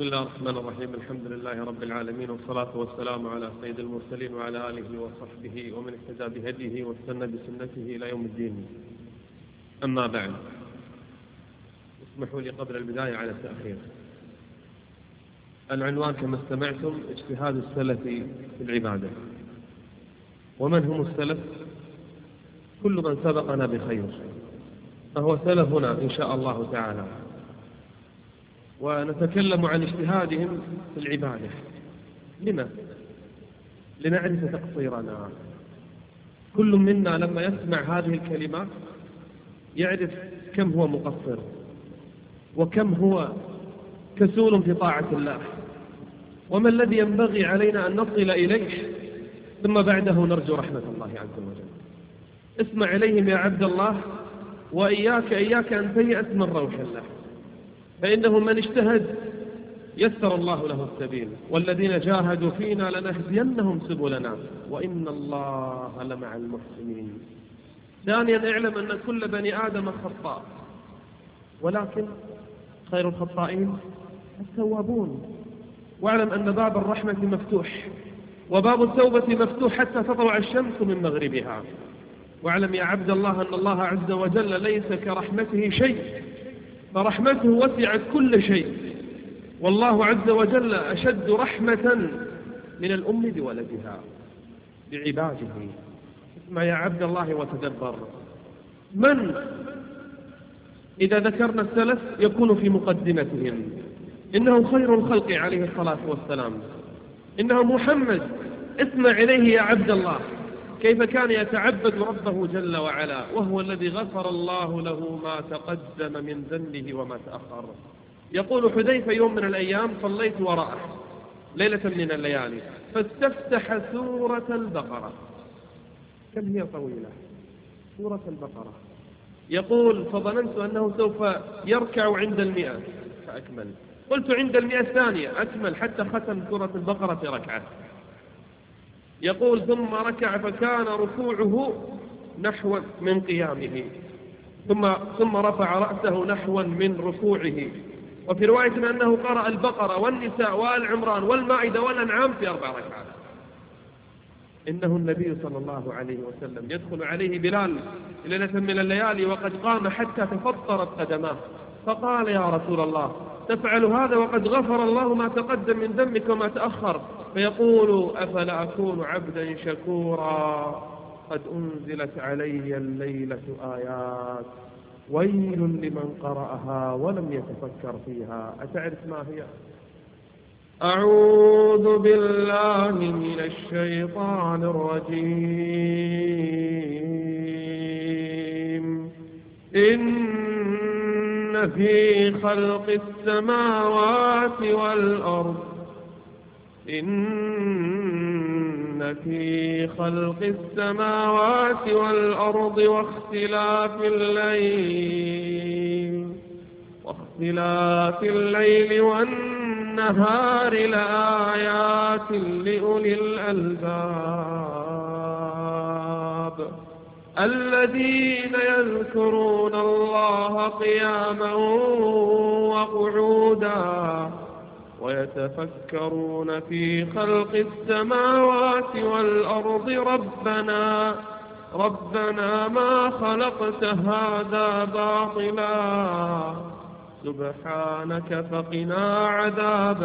بسم الله الرحمن الرحيم. الحمد لله رب العالمين، والصلاة والسلام على سيد المرسلين وعلى آله وصحبه ومن اهتدى بهديه واستنى بسنته إلى يوم الدين. أما بعد، اسمحوا لي قبل البداية على التأخير. العنوان كما استمعتم: اجتهاد السلف في العبادة. ومن هم السلف؟ كل من سبقنا بخير فهو سلفنا إن شاء الله تعالى. ونتكلم عن اجتهادهم في العبادة. لما؟ لنعرف تقصيرنا. كل منا لما يسمع هذه الكلمات يعرف كم هو مقصر وكم هو كسول في طاعة الله، وما الذي ينبغي علينا أن نصل إليه، ثم بعده نرجو رحمة الله عز وجل. اسمع إليهم يا عبد الله، وإياك أن تيأس من روح الله، فإنه من اجتهد يسر الله له السبيل، والذين جاهدوا فينا لنهدينهم سبلنا وإن الله لمع المحسنين. ثانيا، اعلم أن كل بني آدم خطاء، ولكن خير الخطائين التوابون. واعلم أن باب الرحمة مفتوح وباب التوبة مفتوح حتى تطلع الشمس من مغربها. واعلم يا عبد الله أن الله عز وجل ليس كرحمته شيء، فرحمته وسعت كل شيء، والله عز وجل أشد رحمة من الأم بولدها بعباده. اسمع يا عبد الله وتدبر. من إذا ذكرنا السلف يكون في مقدمتهم؟ إنه خير الخلق عليه الصلاة والسلام، إنه محمد. اسمع إليه يا عبد الله كيف كان يتعبد ربه جل وعلا، وهو الذي غفر الله له ما تقدم من ذنبه وما تأخر. يقول حذيفة: يوم من الأيام صليت وراءه ليلة من الليالي فاستفتح سورة البقرة. كم هي طويلة سورة البقرة؟ يقول: فظننت أنه سوف يركع عند 100 فأكمل، قلت عند 100 الثانية أكمل، حتى ختم سورة البقرة في ركعة. يقول: ثم ركع فكان ركوعه نحو من قيامه، ثم رفع رأسه نحو من ركوعه. وفي رواية أنه قرأ البقرة والنساء وآل عمران والمائدة والأنعام في 4 ركعات. إنه النبي صلى الله عليه وسلم يدخل عليه بلال ليلة من الليالي وقد قام حتى تفطرت قدماه، فقال: يا رسول الله، تفعل هذا وقد غفر الله ما تقدم من ذنبك وما تأخر؟ فيقول: أفلا أكون عبدا شكورا؟ قد أنزلت علي الليلة آيات ويل لمن قرأها ولم يتفكر فيها. أتعرف ما هي؟ أعوذ بالله من الشيطان الرجيم. إن في خلق السماوات والأرض واختلاف الليل والنهار لآيات لأولي الألباب الذين يذكرون الله قياما وقعودا ويتفكرون في خلق السماوات والأرض ربنا ما خلقت هذا باطلا سبحانك فقنا عذاب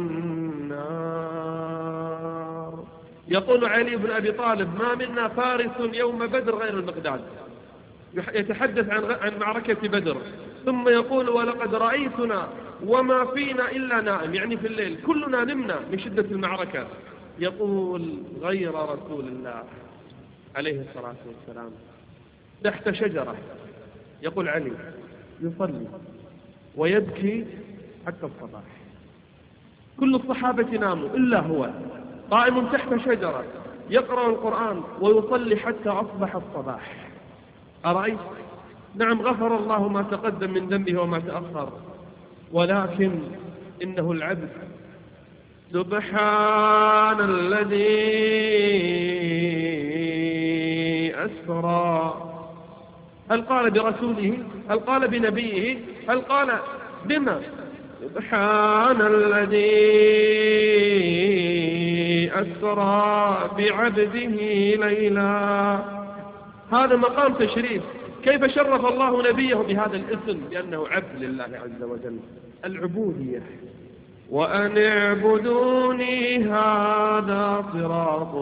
النار. يقول علي بن أبي طالب: ما منا فارس يوم بدر غير المقداد. يتحدث عن معركة بدر، ثم يقول: ولقد رأيتنا وما فينا إلا نائم، يعني في الليل كلنا نمنا من شدة المعركة. يقول: غير رسول الله عليه الصلاة والسلام تحت شجرة، يقول علي، يصلي ويبكي حتى الصباح. كل الصحابة ناموا إلا هو قائم تحت شجرة يقرأ القرآن ويصلي حتى أصبح الصباح. أرأيت؟ نعم، غفر الله ما تقدم من ذنبه وما تأخر، ولكن إنه العبد. سبحان الذي أسرى. هل قال برسوله؟ هل قال بنبيه؟ هل قال بما؟ سبحان الذي أسرى بعبده ليلا. هذا مقام تشريف. كيف شرف الله نبيه بهذا الاسم بأنه عبد لله عز وجل؟ العبودية. وأن اعبدوني هذا صراط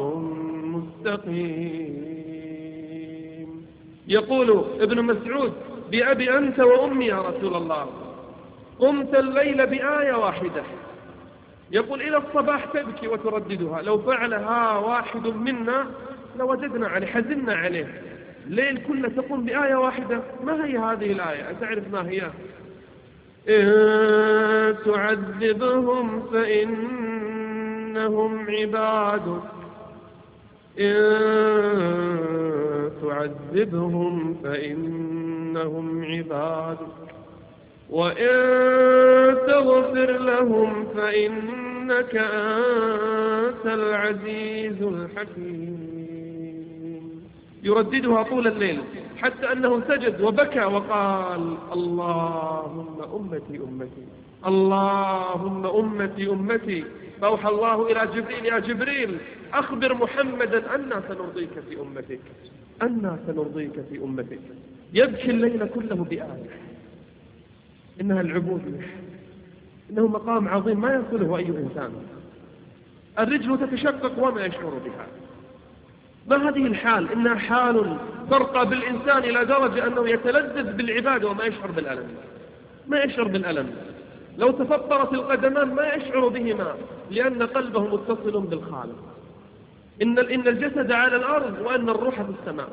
مستقيم. يقول ابن مسعود: بأبي أنت وأمي يا رسول الله، قمت الليل بآية واحدة، يقول إلى الصباح تبكي وترددها، لو فعلها واحد منا لوجدنا عليه، حزنا عليه. ليل كله تقوم بآية واحدة. ما هي هذه الآية؟ أتعرف ما هي؟ إن تعذبهم فإنهم عبادك، إن تعذبهم فإنهم عبادك، وإن تغفر لهم فإنك أنت العزيز الحكيم. يرددها طول الليل حتى أنه سجد وبكى وقال: اللهم أمتي أمتي، اللهم أمتي أمتي. فأوحى الله إلى جبريل: يا جبريل أخبر محمدا أنا سنرضيك في أمتك، أنا سنرضيك في أمتك. يبكي الليل كله بآية. إنها العبودية، إنه مقام عظيم ما يصله أي إنسان. الرجل تتشقق وما يشعر بها. ما هذه الحال؟ إنها حال ترقى بالإنسان إلى درجة أنه يتلذذ بالعبادة وما يشعر بالألم، ما يشعر بالألم. لو تفطرت القدمان ما يشعر بهما، لأن قلبه متصل بالخالق. إن الجسد على الأرض وأن الروح في السماء.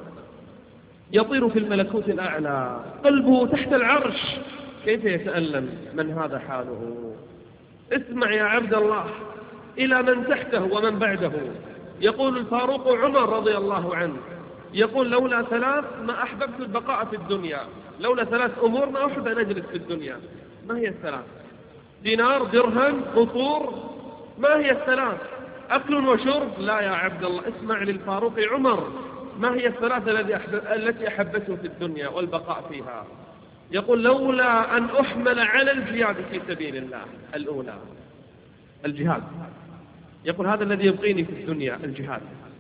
يطير في الملكوت الأعلى، قلبه تحت العرش. كيف يتألم؟ من هذا حاله؟ اسمع يا عبد الله إلى من تحته ومن بعده. يقول الفاروق عمر رضي الله عنه، يقول: لولا ثلاث ما أحببت البقاء في الدنيا، لولا ثلاث أمور ما أحب أن أجلس في الدنيا. ما هي الثلاث؟ دينار، درهم، قصور. ما هي الثلاث؟ أكل وشرب؟ لا يا عبد الله، اسمع للفاروق عمر. ما هي الثلاث التي أحبته في الدنيا والبقاء فيها؟ يقول: لولا أن أحمل على الجهاد في سبيل الله. الأولى الجهاد. يقول: هذا الذي يبقيني في الدنيا الجهاد،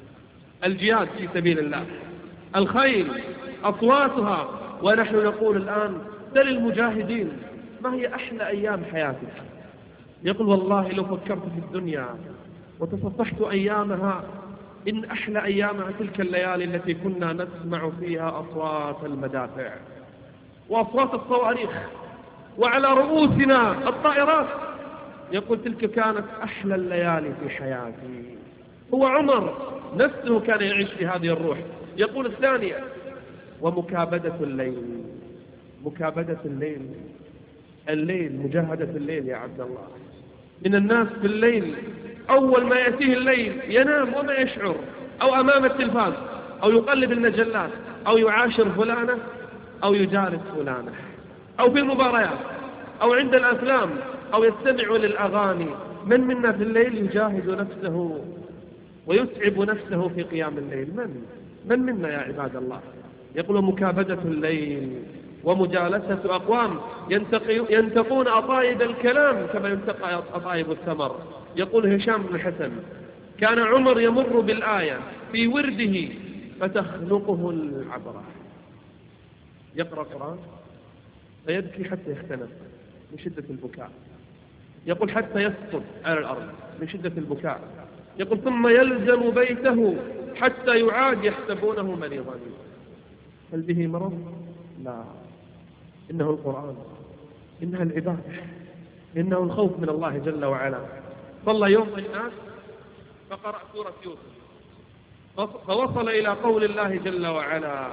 الجهاد في سبيل الله. الخيل أصواتها، ونحن نقول الآن: سل المجاهدين ما هي أحلى أيام حياتك. يقول: والله لو فكرت في الدنيا وتصفحت أيامها، إن أحلى أيامها تلك الليالي التي كنا نسمع فيها أصوات المدافع وأصوات الصواريخ وعلى رؤوسنا الطائرات. يقول: تلك كانت أحلى الليالي في حياتي. هو عمر نفسه كان يعيش في هذه الروح. يقول: الثانية ومكابدة الليل. مكابدة الليل، الليل، مجاهدة الليل يا عبد الله. من الناس في الليل أول ما يأتيه الليل ينام وما يشعر، أو أمام التلفاز، أو يقلب المجلات، أو يعاشر فلانة، أو يجالس فلانة، أو في المباريات، أو عند الأفلام، أو يستمع للأغاني. من منا في الليل يجاهد نفسه ويتعب نفسه في قيام الليل؟ من منا يا عباد الله؟ يقول: مكابدة الليل ومجالسة أقوام ينتقون أطايب الكلام كما ينتقى أطايب الثمر. يقول هشام بن الحسن: كان عمر يمر بالآية في ورده فتخنقه العبرة. يقرأ القرآن فيبكي حتى يختنق من شدة البكاء. يقول: حتى يسقط على الأرض من شدة البكاء. يقول: ثم يلزم بيته حتى يعاد يحسبونه مريضا. هل به مرض؟ لا، إنه القرآن، إنها العبادة، إنه الخوف من الله جل وعلا. صلى يوم الناس فقرأ سورة يوسف، فوصل إلى قول الله جل وعلا: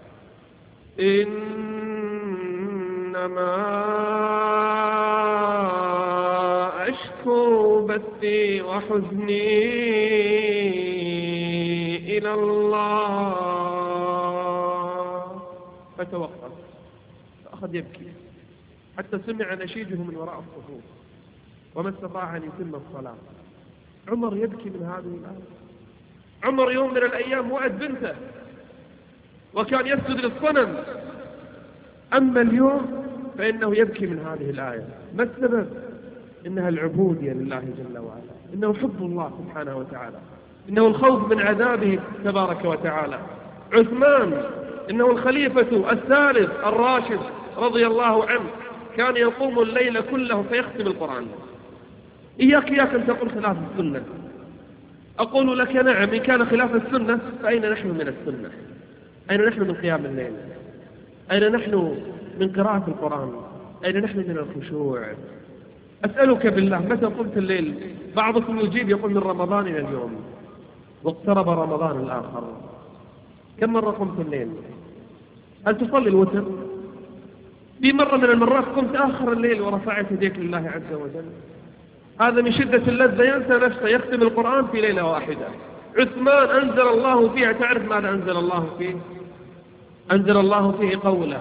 إنما أشكو بثي وحزني إلى الله. فتوقف فأخذ يبكي حتى سمع نشيجه من وراء الصفوف، وما استطاع أن يتم الصلاة. عمر يبكي من هذه الآية. عمر يوم من الأيام وعد بنته وكان يسجد للصنم، أما اليوم فإنه يبكي من هذه الآية. ما السبب؟ إنها العبودية لله جل وعلا، إنه حب الله سبحانه وتعالى، إنه الخوف من عذابه تبارك وتعالى. عثمان إنه الخليفة الثالث الراشد رضي الله عنه، كان يقوم الليل كله فيختم القرآن. إياك أن تقول خلاف السنة. أقول لك نعم، إن كان خلاف السنة فأين نحن من السنة؟ أين نحن من قيام الليل؟ أين نحن من قراءة القرآن؟ أين نحن من الخشوع؟ أسألك بالله، متى قمت الليل؟ بعضكم يجيب يقول من رمضان إلى اليوم، واقترب رمضان الآخر، كم مرة قمت الليل؟ هل تصلي الوتر؟ في مرة من المرات قمت آخر الليل ورفعت يديك لله عز وجل؟ هذا من شدة اللذة ينسى نفسه، يختم القرآن في ليلة واحدة. عثمان أنزل الله فيها، تعرف ماذا أنزل الله فيه؟ أنزل الله فيه قوله: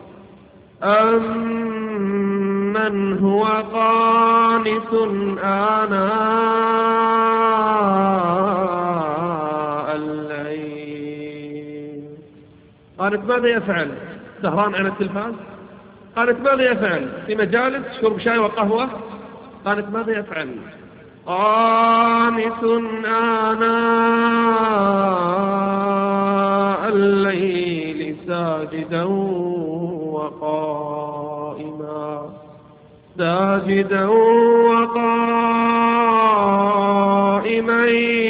أمن هو قانت آناء الليل. قالت ماذا يفعل؟ سهران على التلفاز؟ قالت ماذا يفعل؟ في مجالس شرب شاي وقهوة؟ قالت ماذا يفعل؟ قانت آناء الليل ساجدا وقائما، ساجدا وقائما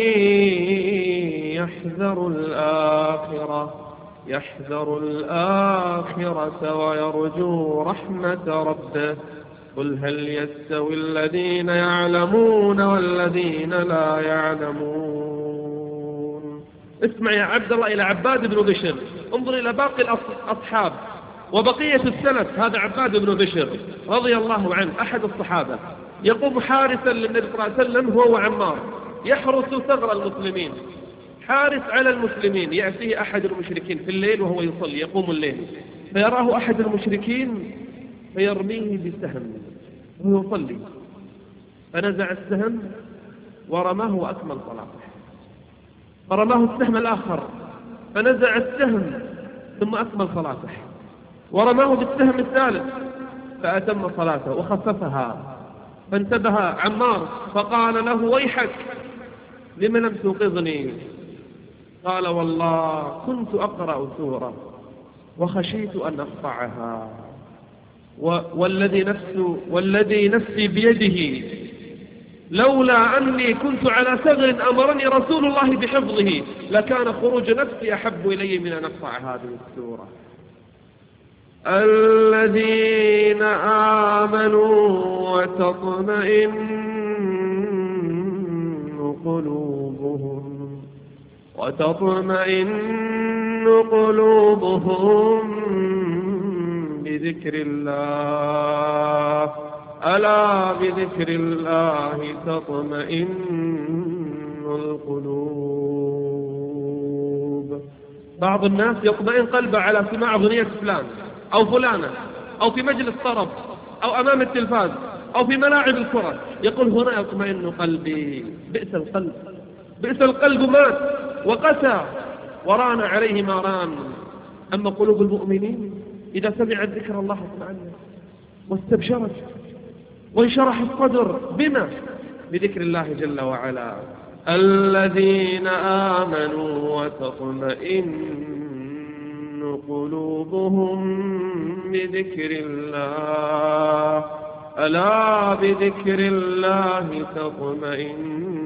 يحذر الآخرة ويرجو رحمة ربه. قل هل يستوي الذين يعلمون والذين لا يعلمون؟ اسمع يا عبد الله إلى عباد بن بشر، انظر إلى باقي الأصحاب وبقية السلف. هذا عباد بن بشر رضي الله عنه أحد الصحابة، يقوم حارسا للنبي صلى الله عليه وسلم هو وعمار، يحرس ثغر المسلمين، حارس على المسلمين. يأتيه أحد المشركين في الليل وهو يصلي، يقوم الليل، فيراه أحد المشركين فيرميه بسهم وهو يصلي، فنزع السهم ورماه وأكمل صلاته. فرماه السهم الآخر فنزع السهم ثم أكمل صلاته، ورماه بالسهم الثالث فأتم صلاته وخففها. فانتبه عمار فقال له: ويحك، لم لم توقظني؟ قال: والله كنت أقرأ سورة وخشيت أن أقطعها، والذي نفسي بيده لولا أني كنت على ثغر أمرني رسول الله بحفظه لكان خروج نفسي أحب إلي من أن أقطع هذه السورة. الذين آمنوا وتطمئن قلوبهم بذكر الله، ألا بذكر الله تطمئن القلوب. بعض الناس يطمئن قلبه على سماع أغنية فلان أو فلانة، أو في مجلس طرب، أو أمام التلفاز، أو في ملاعب الكرة، يقول هنا يطمئن قلبي. بئس القلب مات وقسى وران عليه ما ران. أما قلوب المؤمنين إذا سمعت ذكر الله اطمأنت واستبشرت وانشرح الصدر. بما؟ بذكر الله جل وعلا. الذين آمنوا وتطمئن قلوبهم بذكر الله، ألا بذكر الله تطمئن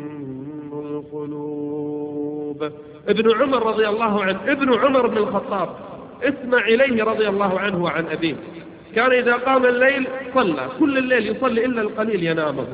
القلوب. ابن عمر رضي الله عنه، ابن عمر بن الخطاب، اسمع إليه رضي الله عنه وعن أبيه، كان إذا قام الليل صلى كل الليل، يصلي إلا القليل ينامه،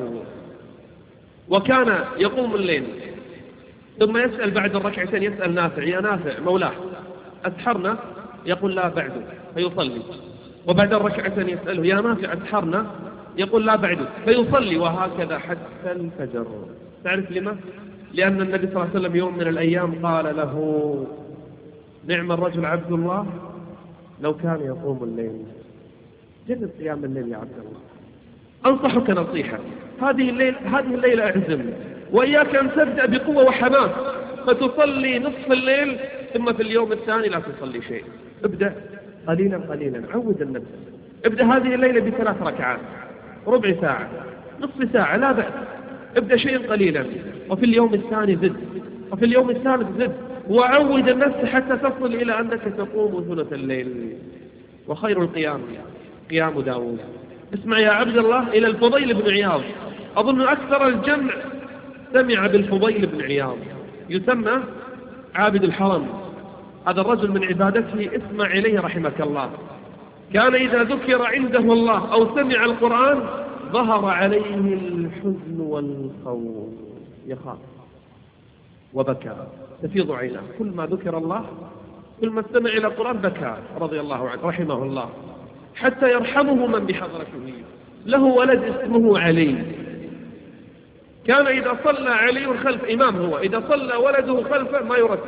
وكان يقوم الليل ثم يسأل بعد الركعتين، يسأل نافع: يا نافع مولاه أسحرنا؟ يقول: لا بعده، فيصلي. وبعد الركعتين يسأله: يا نافع أسحرنا؟ يقول: لا بعده، فيصلي، وهكذا حتى الفجر. تعرف لما؟ لأن النبي صلى الله عليه وسلم يوم من الأيام قال له: نعم الرجل عبد الله لو كان يقوم الليل. جرب قيام الليل يا عبد الله، أنصحك نصيحة، هذه الليلة أعزم، وإياك أن تبدأ بقوة وحماس فتصلي نصف الليل ثم في اليوم الثاني لا تصلي شيء. ابدأ قليلا قليلا، عود النفس. ابدأ هذه الليلة ب3 ركعات، ربع ساعة، نصف ساعة لا بأس، ابدأ شيئا قليلا، وفي اليوم الثاني زد، وفي اليوم الثالث زد، وعود النفس حتى تصل إلى أنك تقوم ثلث الليل. وخير القيام قيام داود. اسمع يا عبد الله إلى الفضيل بن عياض، أظن أكثر الجمع سمع بالفضيل بن عياض، يسمى عابد الحرم. هذا الرجل من عبادته اسمع إليه رحمك الله، كان إذا ذكر عنده الله أو سمع القرآن ظهر عليه الحزن والخوف، يخاف وبكى تفيض عينه، كل ما ذكر الله كل ما استمع إلى القرآن بكى رضي الله عنه رحمه الله، حتى يرحمه من بحضرته. له ولد اسمه علي، كان إذا صلى علي خلف إمام، هو إذا صلى ولده خلفه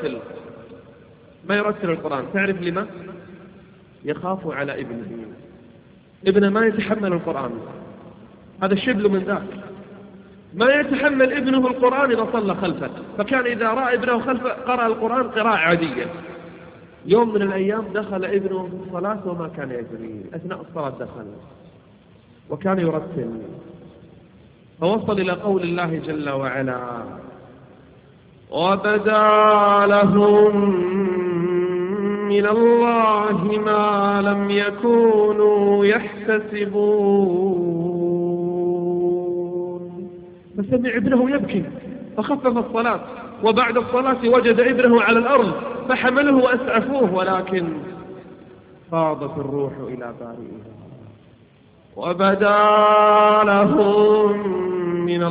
ما يرتل القرآن. تعرف لما؟ يخاف على ابنه ما يتحمل القرآن، هذا الشبل من ذاك، ما يتحمل ابنه القرآن إذا صلى خلفه، فكان إذا رأى ابنه خلفه قرأ القرآن قراءة عادية. يوم من الأيام دخل ابنه في الصلاة وما كان يدري، أثناء الصلاة دخل وكان يرتل، فوصل إلى قول الله جل وعلا: وبدا لهم من الله ما لم يكونوا يحتسبون. فسمع ابنه يبكي فخفف الصلاة، وبعد الصلاة وجد ابنه على الأرض فحمله وأسعفوه، ولكن فاضت الروح إلى بارئها. وبدا لهم من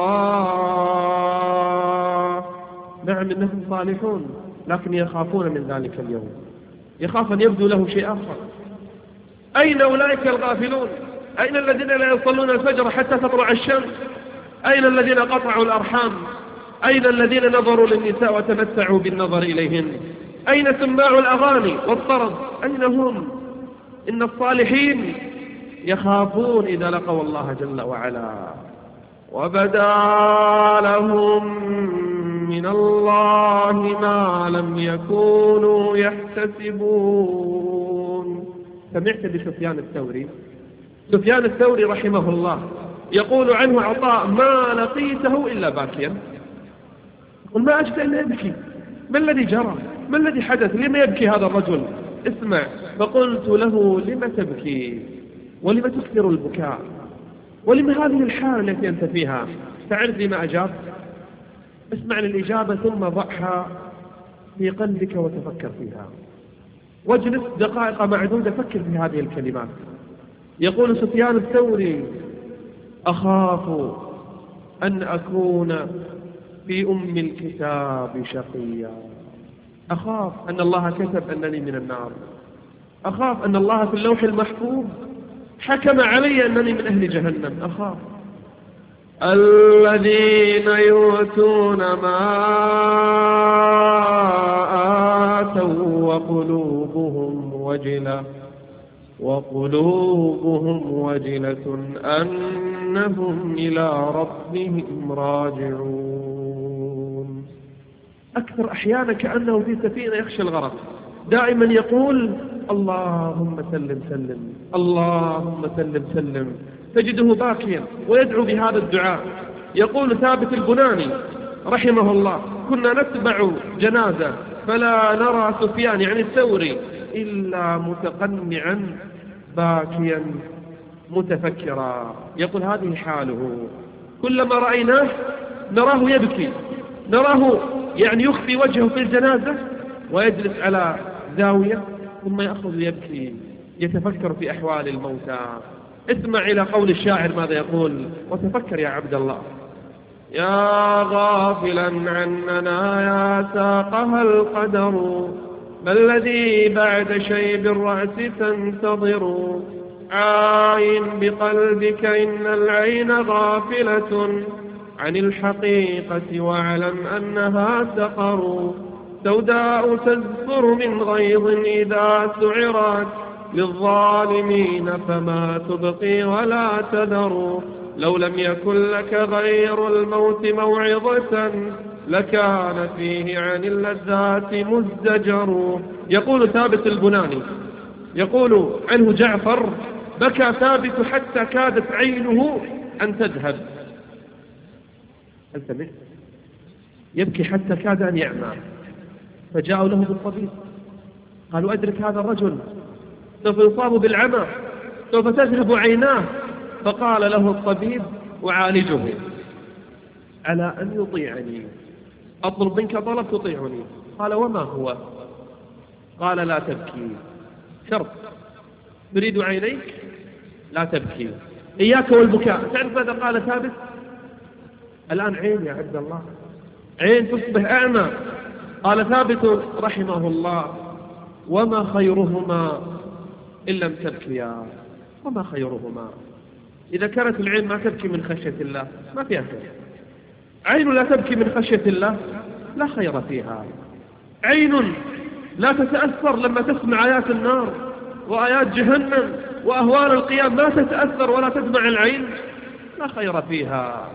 الله، نعم إنهم صالحون لكن يخافون من ذلك اليوم، يخاف أن يبدو له شيء آخر. أين أولئك الغافلون؟ أين الذين لا يصلون الفجر حتى تطلع الشمس؟ أين الذين قطعوا الأرحام؟ أين الذين نظروا للنساء وتمتعوا بالنظر إليهن؟ أين سماع الأغاني والطرب؟ أين هم؟ إن الصالحين يخافون إذا لقوا الله جل وعلا. وبدا لهم من الله ما لم يكونوا يحتسبون. سمعت بسفيان الثوري؟ سفيان الثوري رحمه الله يقول عنه عطاء: ما لقيته إلا باكيا، يقول ما أجد إلا يبكي، ما الذي جرى؟ ما الذي حدث؟ لما يبكي هذا الرجل؟ اسمع، فقلت له: لم تبكي؟ ولم تكثر البكاء؟ ولم هذه الحالة التي أنت فيها؟ تعرف لما أجاب؟ اسمع للإجابة ثم ضعها في قلبك وتفكر فيها، واجلس دقائق معدودة فكر في هذه الكلمات. يقول سفيان الثوري: أخاف أن أكون في أم الكتاب شقيا، أخاف أن الله كتب أنني من النار، أخاف أن الله في اللوح المحفوظ حكم علي أنني من أهل جهنم، أخاف. الذين يؤتون ما آتوا وقلوبهم وجلة أنهم إلى ربهم راجعون. أكثر أحيانا كأنه في سفينة يخشى الغرق، دائما يقول: اللهم سلم سلم، اللهم سلم سلم. تجده باكيا ويدعو بهذا الدعاء. يقول ثابت البناني رحمه الله: كنا نتبع جنازة فلا نرى سفيان يعني الثوري إلا متقنعا باكيا متفكرا. يقول هذه حاله، كلما رأيناه نراه يبكي، نراه يعني يخفي وجهه في الجنازة ويجلس على زاوية ثم يأخذ يبكي يتفكر في أحوال الموتى. اسمع إلى قول الشاعر ماذا يقول وتفكر يا عبد الله: يا غافلا عننا يا ساقها القدر، ما الذي بعد شيب الرأس تنتظر؟ عاين بقلبك إن العين غافلة عن الحقيقة واعلم أنها سقر، سوداء تزفر من غيظ إذا سعرت للظالمين فما تبقي ولا تذر، لو لم يكن لك غير الموت موعظة لكان فيه عن اللذات مزدجر. يقول ثابت البناني، يقول عنه جعفر: بكى ثابت حتى كادت عينه أن تذهب. هل سمعت؟ يبكي حتى كاد أن يعمى، فجاءوا له بالطبيب قالوا أدرك هذا الرجل سوف يصاب بالعمى، سوف تذهب عيناه. فقال له الطبيب أعالجه على أن يطيعني، أطلب منك طلب تطيعني. قال وما هو؟ قال لا تبكي، شرط، تريد عينيك لا تبكي، إياك والبكاء. تعرف ماذا قال ثابت؟ الآن عين يا عبد الله، عين تصبح أعمى. قال ثابت رحمه الله وما خيرهما إن لم تبكيا. وما خيرهما؟ إذا كانت العين ما تبكي من خشية الله ما فيها خير. عين لا تبكي من خشية الله لا خير فيها. عين لا تتأثر لما تسمع آيات النار وآيات جهنم وأهوال القيام، ما تتأثر ولا تدمع العين، لا خير فيها.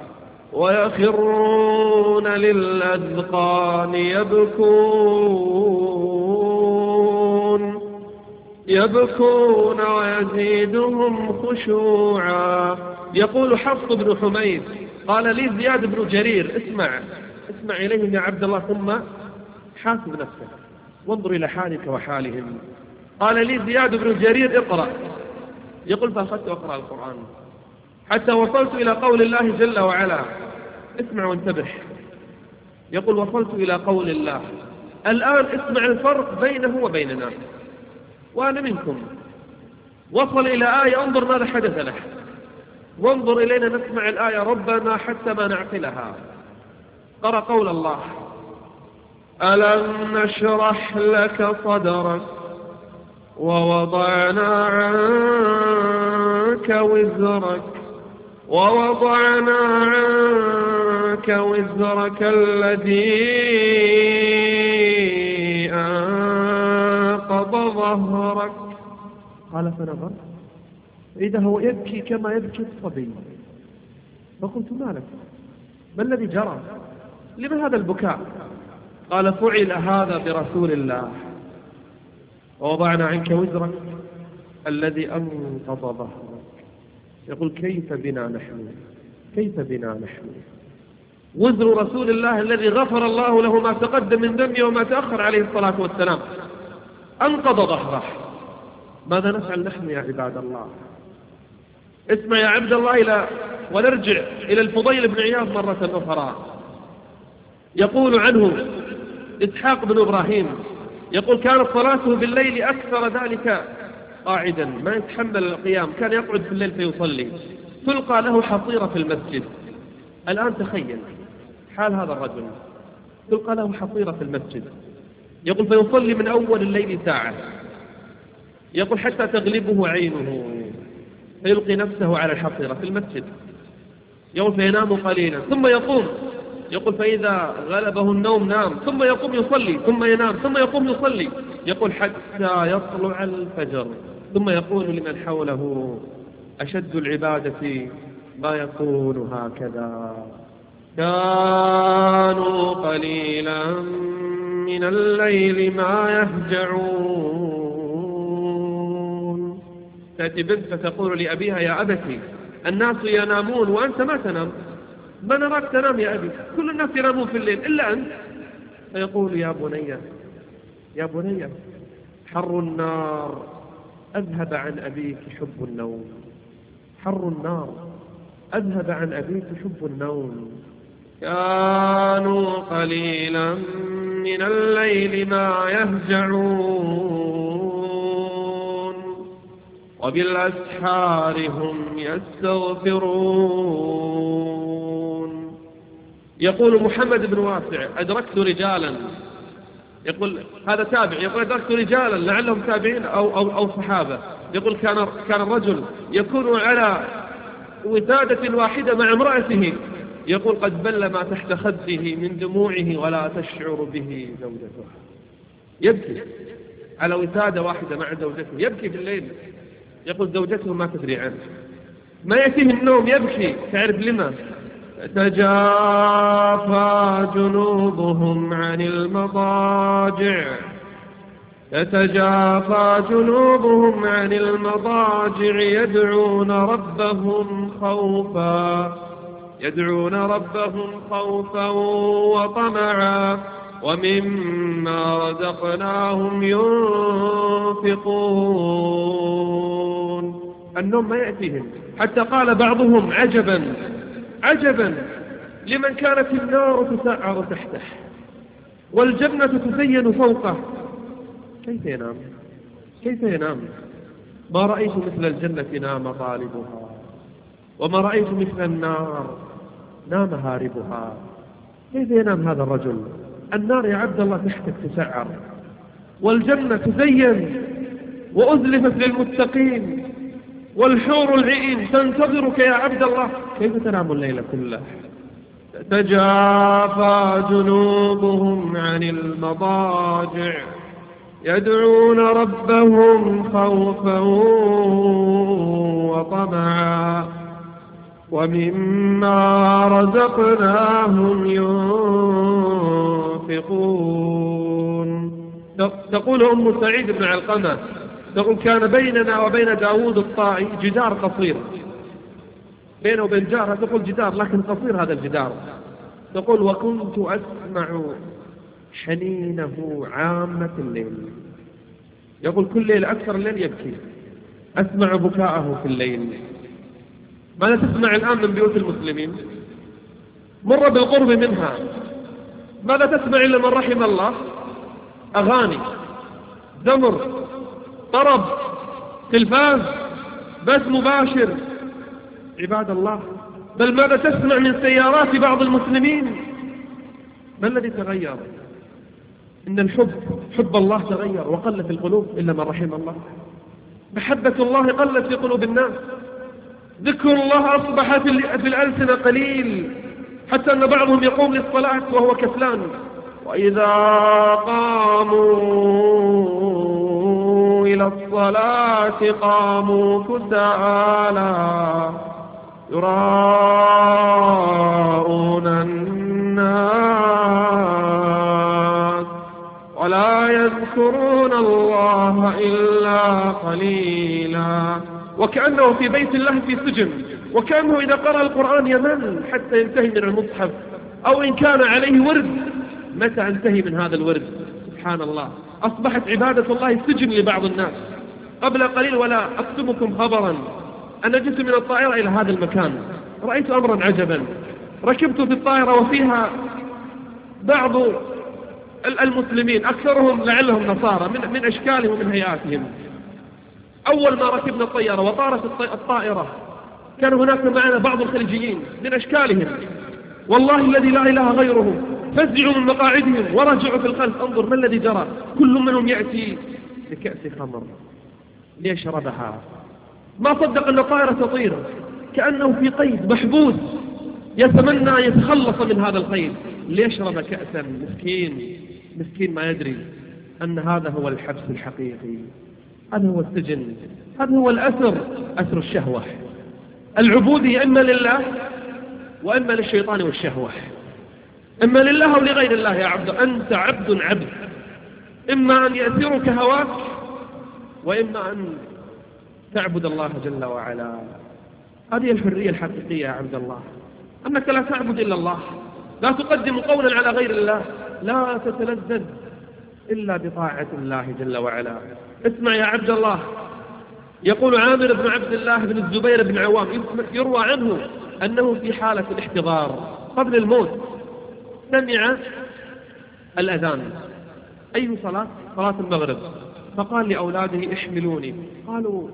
ويخرون للأذقان يبكون ويزيدهم خشوعا. يقول حفص بن حميد قال لي زياد بن جرير اسمع إليهم يا عبد الله ثم حاسب نفسك وانظر إلى حالك وحالهم. قال لي زياد بن جرير اقرأ. يقول فأخذت أقرأ القرآن حتى وصلت إلى قول الله جل وعلا. اسمع وانتبه. يقول وصلت إلى قول الله. الآن اسمع الفرق بينه وبيننا، وأنا منكم. وصل إلى آية انظر ماذا حدث له، وانظر إلينا نسمع الآية ربنا حتى ما نعقلها. قرأ قول الله ألم نشرح لك صدرك ووضعنا عنك وزرك الذي أنقض ظهرك. قال فنظر إذا هو يبكي كما يبكي الصبي. فقلت ما لك؟ ما الذي جرى؟ لما هذا البكاء؟ قال فعل هذا برسول الله ووضعنا عنك وزرك الذي أنقض ظهرك. يقول كيف بنا نحن وزر رسول الله الذي غفر الله له ما تقدم من ذنبه وما تأخر عليه الصلاة والسلام أنقض ظهره. ماذا نفعل نحن يا عباد الله؟ اسمع يا عبد الله ونرجع إلى الفضيل بن عياض مرة أخرى. يقول عنه إسحاق بن إبراهيم يقول كانت صلاته بالليل أكثر ذلك قاعدا، ما يتحمل القيام، كان يقعد في الليل فيصلي، تلقى له حصيرة في المسجد. الآن تخيل حال هذا الرجل، تلقى له حصيرة في المسجد، يقول فيصلي من أول الليل ساعة، يقول حتى تغلبه عينه فيلقي نفسه على الحصيرة في المسجد، يقول فينام قليلا ثم يقوم، يقول فإذا غلبه النوم نام ثم يقوم يصلي ثم ينام ثم يقوم يصلي، يقول حتى يطلع الفجر، ثم يقول لمن حوله أشد العبادة ما يكون هكذا. كانوا قليلا من الليل ما يهجعون. تأتي بنت فتقول لأبيها يا أبتي الناس ينامون وأنت ما تنام، ما نراك تنام يا أبي، كل الناس ينامون في الليل إلا أنت. فيقول يا بني حر النار أذهب عن أبيك حب النوم، حر النار أذهب عن أبيك حب النوم. كانوا قليلا من الليل ما يهجعون وبالأسحار هم يستغفرون. يقول محمد بن واسع أدركت رجالا، يقول هذا تابع، يقول أدركت رجالا لعلهم تابعين أو صحابة، يقول كان الرجل يكون على وسادة واحدة مع امرأته، يقول قد بل ما تحت خده من دموعه ولا تشعر به زوجته. يبكي على وسادة واحدة مع زوجته، يبكي في الليل، يقول زوجته ما تدري عنه، ما يأتيه النوم يبكي. تعرف لما؟ تجافى جنوبهم عن المضاجع تتجافى جنوبهم عن المضاجع يدعون ربهم خوفا وطمعا ومما رزقناهم ينفقون. النوم ما يأتيهم، حتى قال بعضهم عجبا لمن كانت النار تسعر تحته والجنة تزين فوقه، كيف ينام؟ ما رأيت مثل الجنة نام طالبها، وما رأيت مثل النار نام هاربها. كيف ينام هذا الرجل؟ النار يا عبد الله تحتك تسعر، والجنة تزين وأزلفت للمتقين، والحور العين تنتظرك يا عبد الله. كيف تنام الليل كله؟ تتجافى جنوبهم عن المضاجع يدعون ربهم خوفا وطمعا ومما رزقناهم ينفقون. تقول أم سعيد بن علقمة، تقول كان بيننا وبين داود الطائي جدار قصير، بينه وبين جارها تقول جدار لكن قصير هذا الجدار. تقول وكنت أسمع حنينه عامة الليل، يقول كل ليل أكثر الليل يبكي، أسمع بكاءه في الليل. ماذا تسمع الآن من بيوت المسلمين؟ مر بالقرب منها، ماذا تسمع إلا من رحم الله؟ أغاني، زمر، طرب، تلفاز، بث مباشر. عباد الله، بل ماذا تسمع من سيارات بعض المسلمين؟ ما الذي تغير؟ إن حب الله تغير وقل في القلوب إلا من رحم الله. محبة الله قلت في قلوب الناس. ذكر الله أصبح في الألسنة قليل، حتى أن بعضهم يقوم للصلاة وهو كسلان. وإذا قاموا إلى الصلاة قاموا كسالى يراءون الناس ولا يذكرون الله إلا قليلا. وكأنه في بيت الله في سجن، وكأنه إذا قرأ القرآن يمل حتى ينتهي من المصحف، أو إن كان عليه ورد متى انتهي من هذا الورد. سبحان الله، أصبحت عبادة الله سجن لبعض الناس. قبل قليل ولا أكتمكم خبرا، أنا جئت من الطائرة إلى هذا المكان، رأيت أمرا عجبا. ركبت في الطائرة وفيها بعض المسلمين، أكثرهم لعلهم نصارى من أشكالهم ومن هيئاتهم. أول ما ركبنا الطيارة وطارت الطائرة كان هناك معنا بعض الخليجيين من أشكالهم، والله الذي لا إله غيره، فزعوا من مقاعدهم ورجعوا في الخلف. انظر ما الذي جرى، كل منهم يأتي بكأس خمر ليشربها. ما صدق أن الطائرة تطير، كأنه في قيد محبوس يتمنى يتخلص من هذا القيد ليشرب كأسا. مسكين ما يدري أن هذا هو الحبس الحقيقي، هذا هو السجن، هذا هو الأسر، أسر الشهوة. العبودية إما لله وإما للشيطان والشهوة، إما لله ولغير الله. يا عبد أنت عبد، إما أن يأسرك هواك وإما أن تعبد الله جل وعلا. هذه الحرية الحقيقية يا عبد الله، أنك لا تعبد إلا الله، لا تقدم قولا على غير الله، لا تتلذذ إلا بطاعة الله جل وعلا. اسمع يا عبد الله، يقول عامر بن عبد الله بن الزبير بن عوام، يروى عنه أنه في حالة الاحتضار قبل الموت سمع الأذان. أي صلاة؟ صلاة المغرب. فقال لأولاده احملوني. قالوا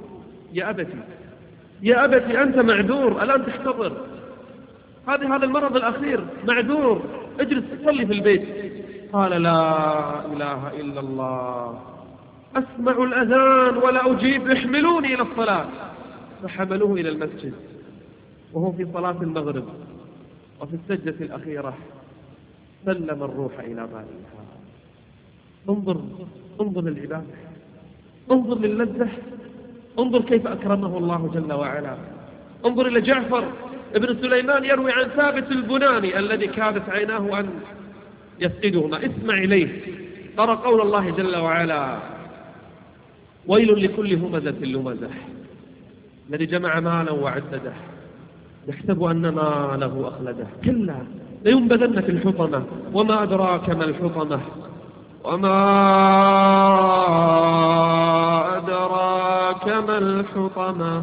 يا أبتي أنت معذور، الآن تحتضر، هذا المرض الأخير، معذور، اجلس صلي في البيت. قال لا إله إلا الله، أسمع الأذان ولا أجيب، احملوني إلى الصلاة. فحملوه إلى المسجد وهو في صلاة المغرب، وفي السجدة الأخيرة سلم الروح إلى بارئها. انظر للعبادة، انظر للذة، انظر كيف أكرمه الله جل وعلا. انظر إلى جعفر ابن سليمان يروي عن ثابت البناني الذي كادت عيناه أن يفقدهما. اسمع إليه، ترى قول الله جل وعلا ويل لكل همزة لمزة الذي جمع مالا وعدده يحسب أن ماله أخلده كلا لينبذن في الحطمة وما أدراك ما الحطمة وما أدراك ما الحطمة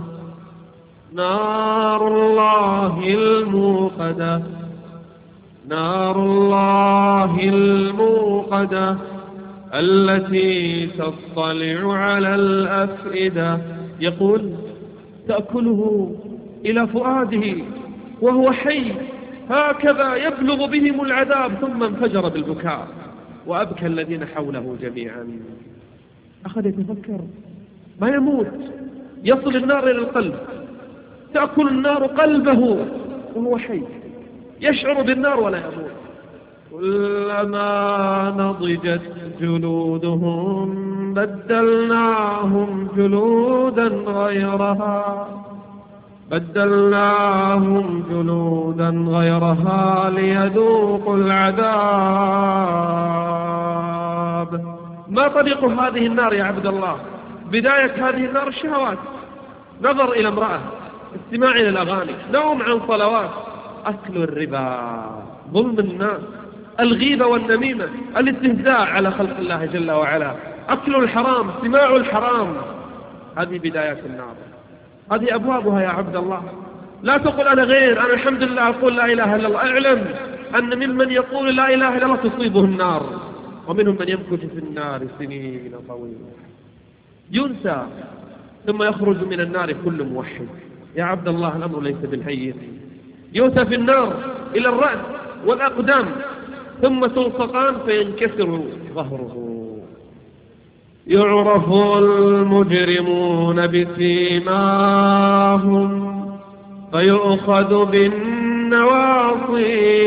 نار الله الموقدة نار الله الموقدة التي تطلع على الأفئدة يقول تأكله إلى فؤاده وهو حي هكذا يبلغ بهم العذاب ثم انفجر بالبكاء وأبكى الذين حوله جميعا أخذ يتفكر ما يموت يصل النار إلى القلب تأكل النار قلبه وهو حي يشعر بالنار ولا يموت كلما نضجت جلودهم بدلناهم جلودا غيرها ليذوقوا العذاب ما طريق هذه النار يا عبد الله بداية هذه النار الشهوات نظر إلى امرأة استماع إلى الأغاني نوم عن صلوات أكل الربا ظلم الناس الغيبة والنميمة الاستهزاء على خلق الله جل وعلا أكل الحرام سماع الحرام هذه بدايات النار هذه أبوابها يا عبد الله لا تقل أنا غير أنا الحمد لله أقول لا إله إلا الله اعلم أن ممن يقول لا إله إلا الله تصيبه النار ومنهم من يمكث في النار سنين طويلة ينسى ثم يخرج من النار كل موحد يا عبد الله الأمر ليس بالهين يؤتى في النار إلى الرأس والأقدام ثم تلصقان فينكسر ظهره يعرف المجرمون بسيماهم فيؤخذ بالنواصي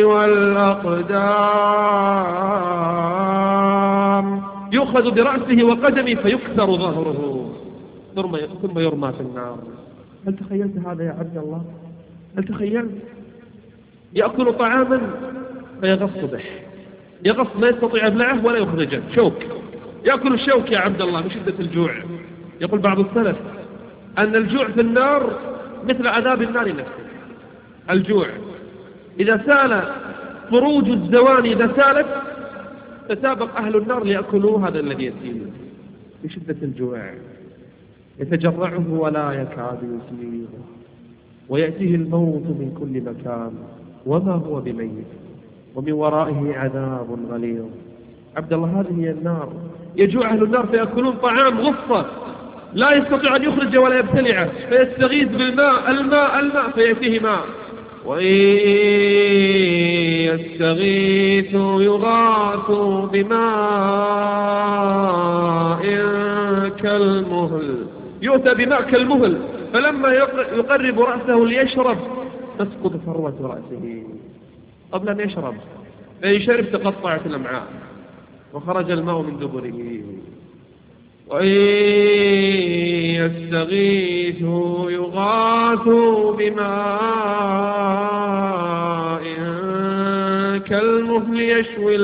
والأقدام يؤخذ برأسه وقدمه فيكسر ظهره ثم يرمى في النار هل تخيلت هذا يا عبد الله هل تخيلت يأكل طعاما فيغص به يغص ما يستطيع أبلعه ولا يخرجه شوك يأكل الشوك يا عبد الله بشدة الجوع يقول بعض السلف أن الجوع في النار مثل عذاب النار نفسه الجوع إذا سال فروج الزواني إذا سالت تسابق أهل النار ليأكلوا هذا الذي يسيل بشدة الجوع يتجرعه ولا يكاد يسيره ويأتيه الموت من كل مكان وما هو بميت ومن ورائه عذاب غليظ عبد الله هذه هي النار يجوع أهل النار فيأكلون طعام غصة لا يستطيع أن يخرج ولا يبتلعه فيستغيث بالماء الماء فيأتيه ماء وإن يستغيثوا يغاثوا بماء كالمهل يؤتى بماء كالمهل فلما يقرب رأسه ليشرب تسقط فروة رأسه قبل أن يشرب فإن شرب تقطعت الأمعاء وخرج الماء من دبره وإن يستغيثوا يغاثوا بماء كالمهل يشوي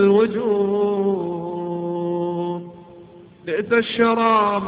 الوجوه بئس الشراب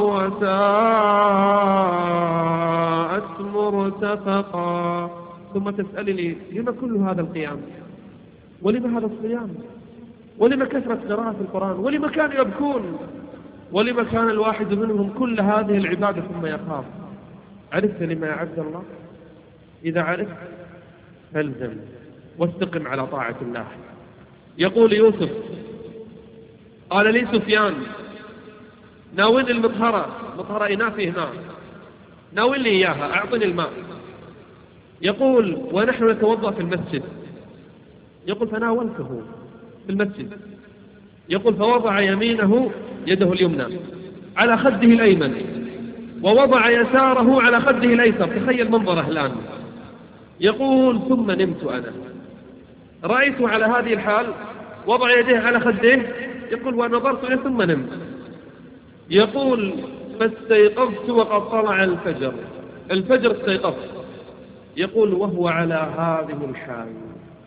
وساءت مرتفقا ثم تسألني لما كل هذا القيام ولما هذا الصيام ولما كثرة قراءة القرآن ولما كانوا يبكون ولما كان الواحد منهم كل هذه العبادة ثم يخاف عرفت لما يا عبد الله إذا عرفت فالزم واستقم على طاعة الله يقول يوسف قال لي سفيان ناولني المطهرة مطهرة إناء فيه ماء ناولني إياها أعطني الماء يقول ونحن نتوضأ في المسجد يقول فناولته في المسجد يقول فوضع يمينه يده اليمنى على خده الأيمن ووضع يساره على خده الأيسر تخيل منظره الآن يقول ثم نمت أنا رأيت على هذه الحال وضع يديه على خده يقول ونظرت إليه ثم نمت يقول فاستيقظت وقد طلع الفجر استيقظت يقول وهو على هذه الحال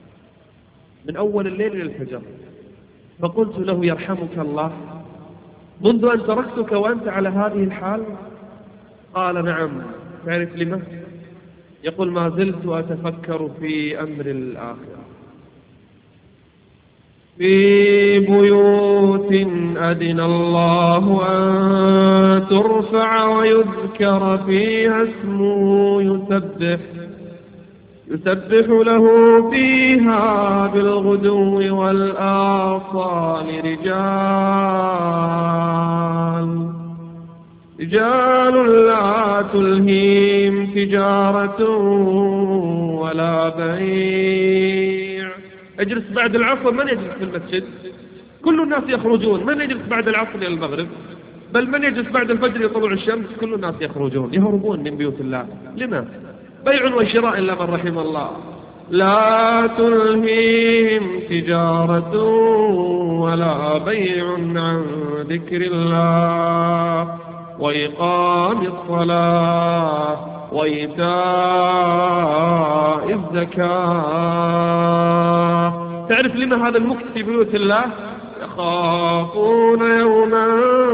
من أول الليل إلى الفجر فقلت له يرحمك الله منذ أن تركتك وأنت على هذه الحال؟ قال نعم. تعرف لما؟ يقول ما زلت أتفكر في أمر الآخرة. في بيوت أذن الله أن ترفع ويذكر فيها اسمه يسبح له فيها بالغدو والآصال رجال لا تلهيهم تجارة ولا بيع. اجلس بعد العصر، من يجلس في المسجد؟ كل الناس يخرجون. من يجلس بعد العصر إلى المغرب؟ بل من يجلس بعد الفجر لطلوع الشمس؟ كل الناس يخرجون، يهربون من بيوت الله. لما؟ بيع وشراء إلا من رحم الله. لا تلهيهم تجارة ولا بيع عن ذكر الله وإقام الصلاة وإيتاء الزكاة. تعرف لما هذا المكث في بيوت الله؟ يخافون يوما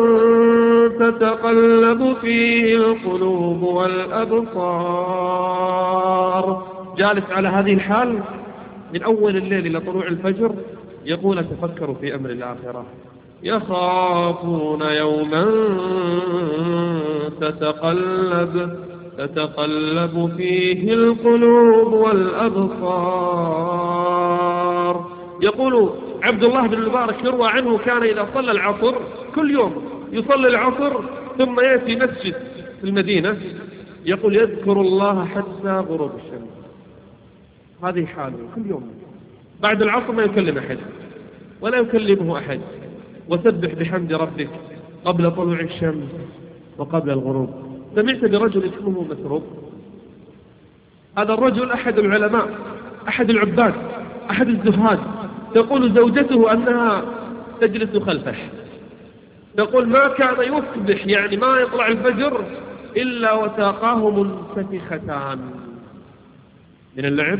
تتقلب فيه القلوب والأبصار. جالس على هذه الحال من أول الليل إلى طلوع الفجر يقول أتفكر في أمر الآخرة. يخافون يوما تتقلب فيه القلوب والأبصار. يقول عبد الله بن المبارك يروى عنه كان إذا صلى العصر كل يوم يصلي العصر ثم يأتي مسجد في المدينة، يقول يذكر الله حتى غروب الشمس. هذه حاله كل يوم. بعد العصر ما يكلم أحد ولا يكلمه أحد. وسبح بحمد ربك قبل طلوع الشمس وقبل الغروب. سمعت برجل اسمه مسروق. هذا الرجل أحد العلماء، أحد العباد، أحد الزهاد. تقول زوجته أنها تجلس خلفه، تقول ما كان يصبح يعني ما يطلع الفجر إلا وساقاه منتفختان من اللعب،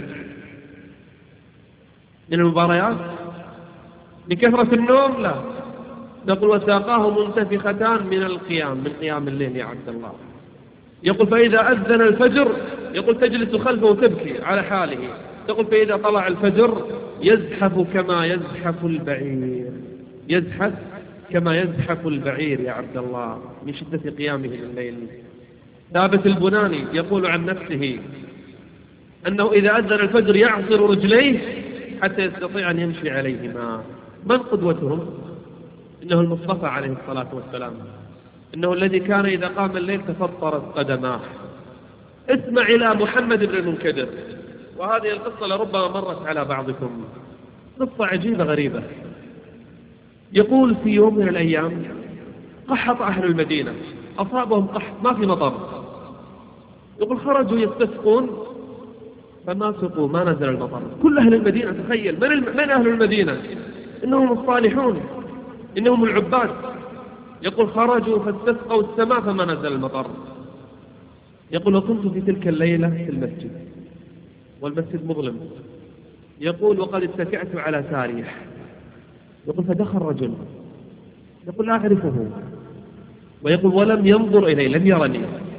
من المباريات، من كثرة النوم. لا، تقول وساقاه منتفختان من القيام، من قيام الليل يا عبد الله. يقول فإذا أذن الفجر يقول تجلس خلفه وتبكي على حاله. تقول فإذا طلع الفجر يزحف كما يزحف البعير، يزحف كما يزحف البعير يا عبد الله من شدة قيامه الليل. ثابت البناني يقول عن نفسه أنه إذا أذن الفجر يعصر رجليه حتى يستطيع أن يمشي عليهما. من قدوتهم؟ إنه المصطفى عليه الصلاة والسلام، إنه الذي كان إذا قام الليل تفطرت قدماه. اسمع إلى محمد بن المنكدر، وهذه القصة لربما مرت على بعضكم، قصة عجيبة غريبة. يقول في يوم من الأيام قحط أهل المدينة، أصابهم قحط، ما في مطر. يقول خرجوا يستسقون فما سقوا، ما نزل المطر. كل أهل المدينة، تخيل من أهل المدينة؟ إنهم الصالحون، إنهم العباد. يقول خرجوا فاستسقوا السماء فما نزل المطر. يقول وكنت في تلك الليلة في المسجد والمسجد مظلم. يقول وقد اتكأت على سارية. يقول فدخل رجل، يقول لا أعرفه، ويقول ولم ينظر إلي، لم يرني،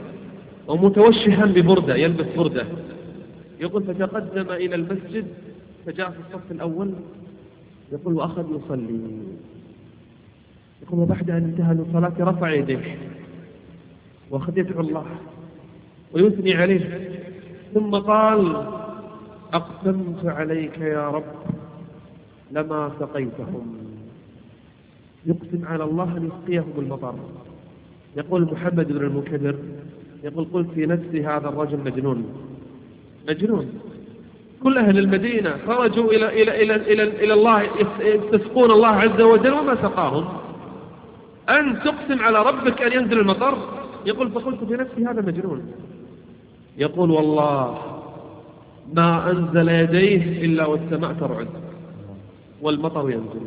ومتوشحا ببردة، يلبس بردة. يقول فتقدم إلى المسجد فجاء في الصف الأول. يقول وأخذ يصلي. يقول وبعد أن انتهى من صلاته رفع يديه وأخذ يدعو الله ويثني عليه، ثم قال أقسمت عليك يا رب لما سقيتهم. يقسم على الله أن يسقيهم المطر. يقول محمد بن المنكدر يقول قلت في نفسي هذا الرجل مجنون، مجنون. كل أهل المدينة خرجوا إلى الله يستسقون الله عز وجل وما سقاهم. أن تقسم على ربك أن ينزل المطر؟ يقول فقلت في نفسي هذا مجنون. يقول والله ما أنزل يديه إلا والسماء ترعد والمطر ينزل.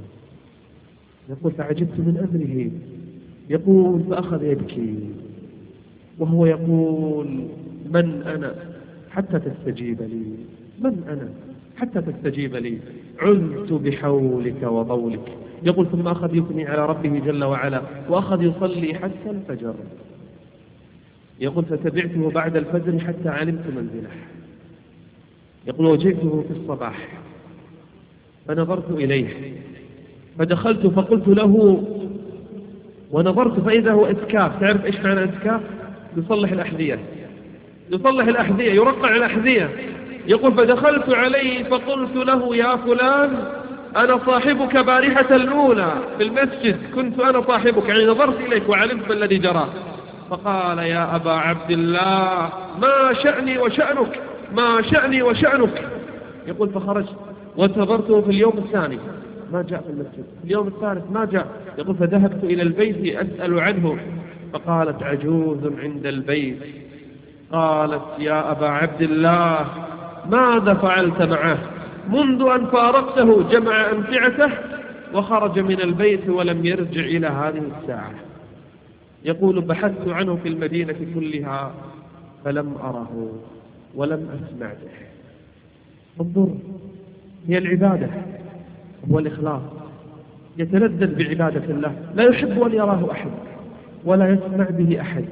يقول فعجبت من أمره. يقول فأخذ يبكي وهو يقول من أنا حتى تستجيب لي؟ من أنا حتى تستجيب لي؟ عذت بحولك وطولك. يقول ثم أخذ يثني على ربه جل وعلا وأخذ يصلي حتى الفجر. يقول فتبعته بعد الفجر حتى علمت منزله. يقول وجئته في الصباح فنظرت إليه فدخلت فقلت له ونظرت فإذا هو إسكاف. تعرف إيش معنى إسكاف؟ يصلح الأحذية، يصلح الأحذية، يرقع الأحذية. يقول فدخلت عليه فقلت له يا فلان أنا صاحبك بارحة الأولى في المسجد، كنت أنا صاحبك، يعني نظرت إليك وعلمت ما الذي جرى. فقال يا أبا عبد الله ما شأني وشأنك، ما شأني وشأنك. يقول فخرجت وانتظرته في اليوم الثاني ما جاء في المسجد، في اليوم الثالث ما جاء. يقول فذهبت إلى البيت أسأل عنه فقالت عجوز عند البيت قالت يا أبا عبد الله ماذا فعلت معه؟ منذ أن فارقته جمع أمتعته وخرج من البيت ولم يرجع إلى هذه الساعة. يقول بحثت عنه في المدينة كلها فلم أره ولم أسمع به. انظر، هي العبادة والإخلاص، يتلذذ بعبادة الله، لا يحب أن يراه أحد ولا يسمع به أحد.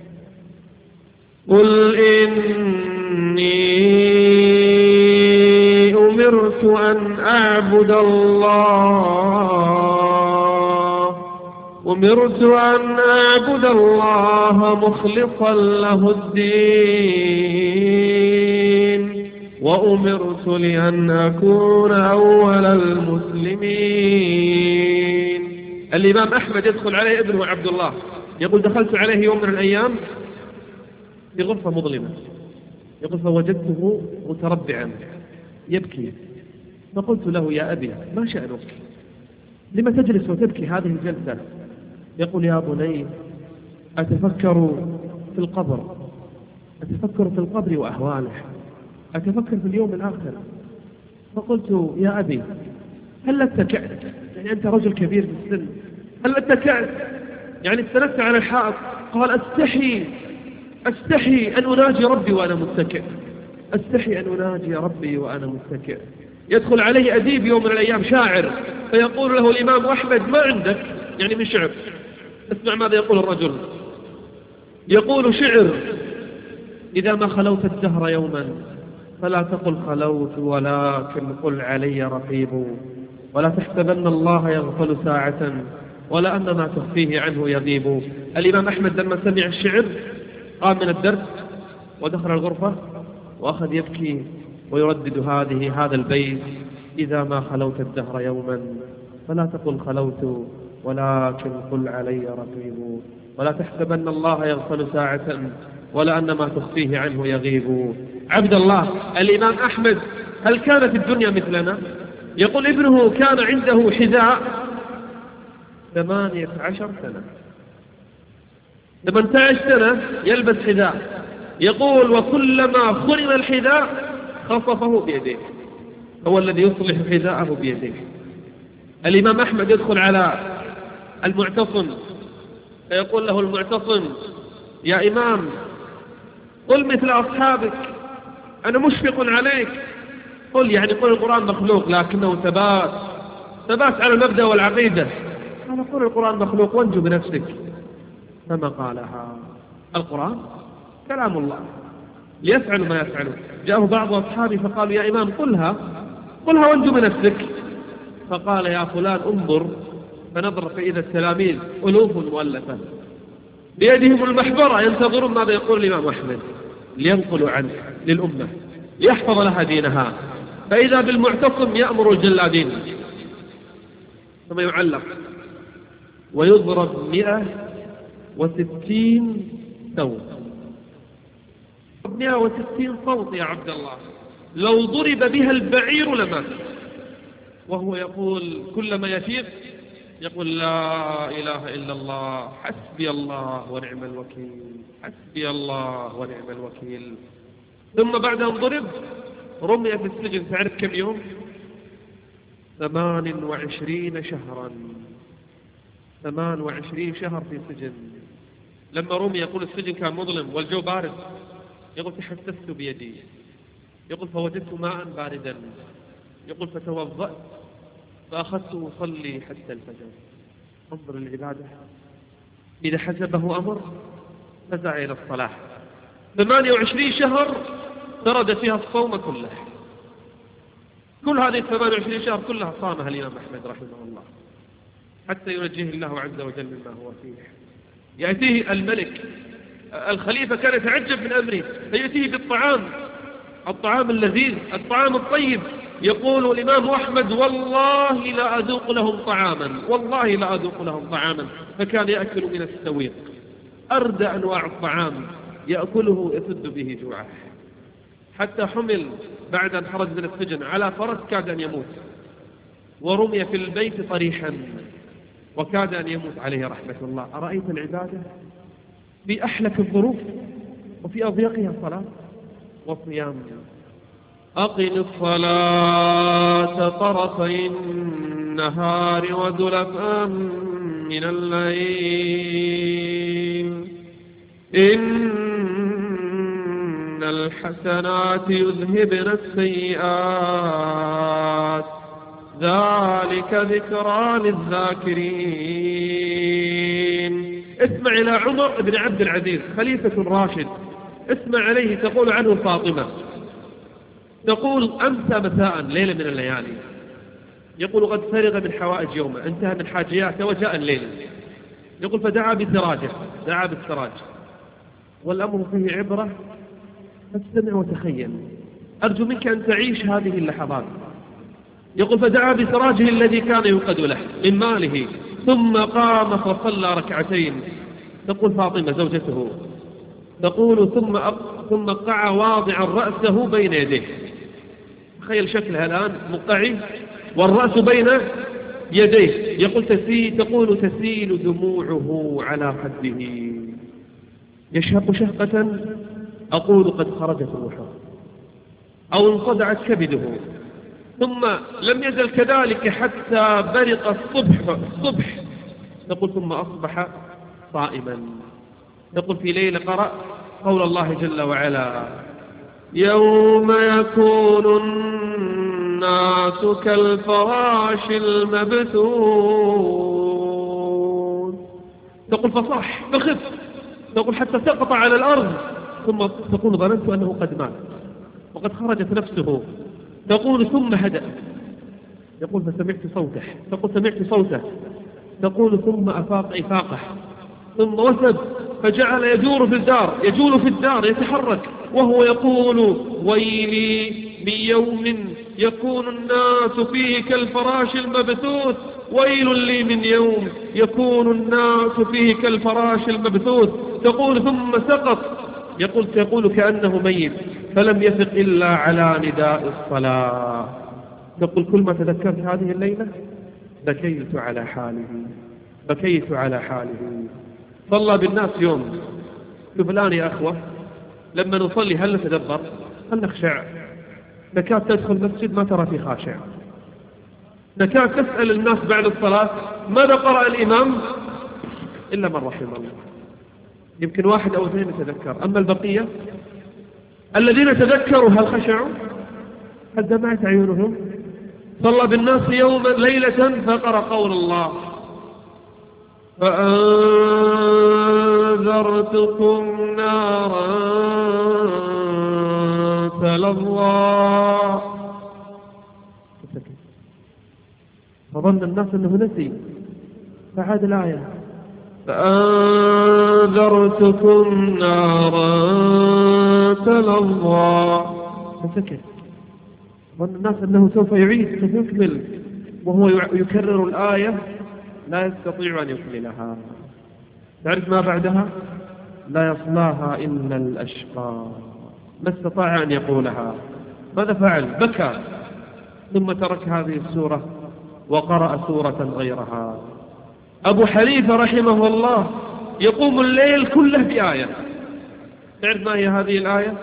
قل إني أمرت أن أعبد الله مخلصا له الدين وأمرت لأن أكون أول المسلمين. الإمام أحمد يدخل عليه ابنه عبد الله، يقول دخلت عليه يوم من الأيام في غرفة مظلمة، يقول فوجدته متربعا يبكي، فقلت له يا أبي ما شأنك؟ لما تجلس وتبكي هذه الجلسة؟ يقول يا بني أتفكر في القبر، أتفكر في القبر وأهواله، أتفكر في اليوم الآخر. فقلت يا أبي هل اتكأت؟ يعني أنت رجل كبير في السن، هل اتكأت؟ يعني استندت على الحائط. قال أستحي أن أناجي ربي وأنا متكئ، أستحي أن أناجي ربي وأنا متكئ. يدخل عليه أديب يوم من الأيام شاعر فيقول له الإمام أحمد ما عندك يعني من شعر؟ اسمع ماذا يقول الرجل، يقول شعر إذا ما خلوت الدهر يوما فلا تقل خلوت ولكن قل علي رقيب، ولا تحسبن الله يغفل ساعة ولا أن ما تخفيه عنه يغيب. الإمام أحمد لما سمع الشعر قام من الدرس ودخل الغرفة وأخذ يبكي ويردد هذا البيت إذا ما خلوت الدهر يوما فلا تقل خلوت ولكن قل علي رقيب، ولا تحسبن الله يغفل ساعة ولا أن ما تخفيه عنه يغيب. عبد الله الإمام أحمد هل كانت الدنيا مثلنا؟ يقول ابنه كان عنده حذاء 18 سنة، 18 سنة يلبس حذاء. يقول وكلما خرم الحذاء خصفه بيديه، هو الذي يصلح حذاءه بيديه. الإمام أحمد يدخل على المعتصم فيقول له المعتصم يا إمام قل مثل أصحابك أنا مشفق عليك. قل يعني قل القرآن مخلوق لكنه ثبات على المبدأ والعقيدة. أنا قل القرآن مخلوق وانجو بنفسك. فما قالها، القرآن كلام الله ليفعل ما يفعله. جاءه بعض أصحابه فقالوا يا إمام قلها وانجو بنفسك. فقال يا فلان انظر، فنظر فإذا التلاميذ ألوف مؤلفة بيدهم المحبرة ينتظرون ماذا يقول الإمام أحمد لينقلوا عنه للأمة ليحفظ لها دينها. فإذا بالمعتصم يأمر الجلادين ثم يعلق ويضرب 160 صوت. 160 صوت يا عبد الله، لو ضرب بها البعير لمات. وهو يقول كلما يفيق يقول لا إله إلا الله حسبي الله ونعم الوكيل، حسبي الله ونعم الوكيل. ثم بعد أن ضرب رمي في السجن. تعرف كم يوم؟ 28 شهرا، 28 شهر في سجن. لما رمي يقول السجن كان مظلم والجو بارد، يقول تحسست بيدي، يقول فوجدت ماء باردا يقول فتوضأت فأخذت أصلي حتى الفجر. انظر العبادة، إذا حسبه أمر فزع إلى الصلاة. 28 شهر فرد فيها الصوم كله، كل هذه 28 شهر كلها صامها الإمام أحمد رحمه الله حتى ينجيه الله عز وجل مما هو فيه. يأتيه الملك الخليفة كان يتعجب من أمره، فيأتيه بالطعام، الطعام اللذيذ، الطعام الطيب، يقول الإمام أحمد والله لا أذوق لهم طعاما، والله لا أذوق لهم طعاما. فكان يأكل من السويق أردى أنواع الطعام يأكله يسد به جوعه، حتى حمل بعد أن خرج من السجن على فرس كاد أن يموت، ورمي في البيت طريحا وكاد أن يموت عليه رحمة الله. أرأيت العبادة في أحلك الظروف وفي أضيقها صلاة وصيام. أقم الصلاة طرفي النهار وزلفا من الليل إن الحسنات يذهبن السيئات ذلك ذكرى للذاكرين. اسمع إلى عمر بن عبد العزيز خليفة راشد، اسمع عليه. تقول عنه فاطمة، تقول أمسى مساء ليلة من الليالي، يقول قد فرغ من حوائج يومه، انتهى من حاجياته وجاء الليل، يقول فدعا بسراجه، دعا بالسراج، والأمر فيه عبرة، فاستمع وتخيل، أرجو منك أن تعيش هذه اللحظات. يقول فدعا بسراجه الذي كان يوقد له من ماله، ثم قام فصلى ركعتين. تقول فاطمة زوجته، تقول ثم قع واضعا رأسه بين يديه. تخيل شكلها الآن مقعي والرأس بين يديه. تقول تسيل دموعه على خده، يشهق شهقة أقول قد خرجت روحه أو انصدعت كبده. ثم لم يزل كذلك حتى برق الصبح. تقول ثم أصبح صائما. تقول في ليلة قرأ قول الله جل وعلا يوم يكون الناس كالفراش المبثوث. تقول فصاح فخف، تقول حتى سقط على الأرض، ثم تقول ظننت أنه قد مات وقد خرجت نفسه. تقول ثم هدأ، يقول فسمعت صوته، تقول سمعت صوته، تقول ثم أفاق إفاقه، ثم وثب فجعل يجول في الدار يتحرك وهو يقول ويلي من يوم يكون الناس فيه كالفراش المبثوث، ويل لي من يوم يكون الناس فيه كالفراش المبثوث. تقول ثم سقط، تقول كأنه ميت، فلم يفق إلا على نداء الصلاة. تقول كل ما تذكرت هذه الليلة بكيت على حاله. صلى بالناس يوم. شوف الآن يا أخوة، لما نصلي هل نتدبر؟ هل نخشع؟ نكاد تدخل مسجد ما ترى في خاشع، نكاد تسأل الناس بعد الصلاة ماذا قرأ الإمام إلا من رحم الله، يمكن واحد أو اثنين يتذكر. أما البقية الذين تذكروا هل خشعوا؟ هل دمعت عيونهم؟ صلى بالناس يوما ليلة فقرأ قول الله فأنذرتكم نارا تلظى، فظن الناس أنه نسي فعاد الآية فأنذرتكم نارا تلظى، فسكت. ظن الناس أنه سوف يعيد، سوف يكمل، وهو يكرر الآية لا يستطيع أن يكملها. تعرف ما بعدها؟ لا يصلاها إلا الأشقى، ما استطاع أن يقولها. ماذا فعل؟ بكى، ثم ترك هذه السورة وقرأ سورة غيرها. أبو حنيفة رحمه الله يقوم الليل كله بآية. تعرف ما هي هذه الآية؟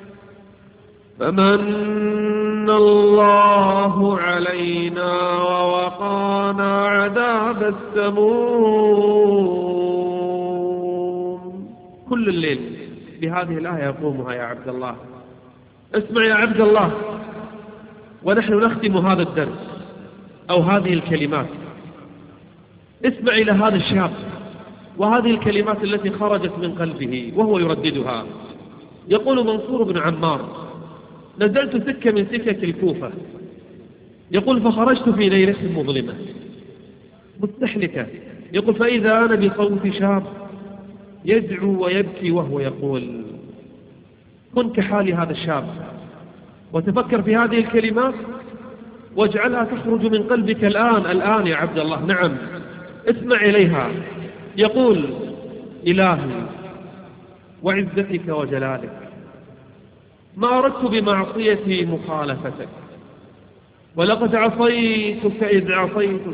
فمن الله علينا ووقانا عذاب السموم. كل الليل بهذه الآية يقومها يا عبد الله. اسمع يا عبد الله، ونحن نختم هذا الدرس أو هذه الكلمات، اسمع إلى هذا الشاب وهذه الكلمات التي خرجت من قلبه وهو يرددها. يقول منصور بن عمار: نزلت سكة من سكك الكوفة، يقول فخرجت في ليلة مظلمة مستحلكة، يقول فإذا أنا بصوت شاب يدعو ويبكي وهو يقول: كن كحال هذا الشاب وتفكر في هذه الكلمات واجعلها تخرج من قلبك الآن يا عبد الله. نعم، اسمع إليها. يقول: إلهي وعزتك وجلالك ما أردت بمعصيتي مخالفتك، ولقد عصيتك إذ عصيتك،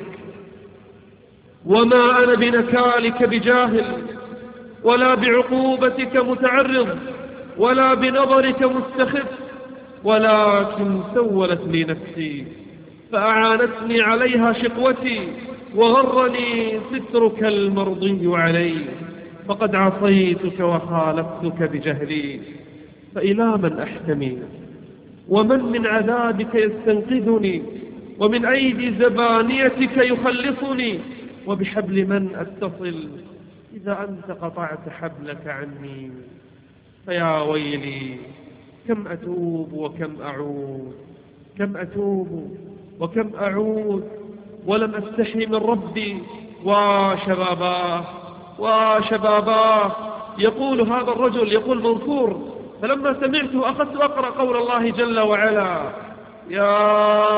وما أنا بنكالك بجاهل، ولا بعقوبتك متعرض، ولا بنظرك مستخف، ولكن سولت لي نفسي فأعانتني عليها شقوتي، وغرني سترك المرضي علي، فقد عصيتك وخالفتك بجهلي، فإلى من أحتمي؟ ومن من عذابك يستنقذني؟ ومن أيدي زبانيتك يخلصني؟ وبحبل من أتصل إذا أنت قطعت حبلك عني؟ فيا ويلي كم أتوب وكم أعود، كم أتوب وكم أعود ولم أستحي من ربي. وشباباه وشباباه. يقول هذا الرجل، يقول منصور: فلما سمعته أخذت أقرأ قول الله جل وعلا: يا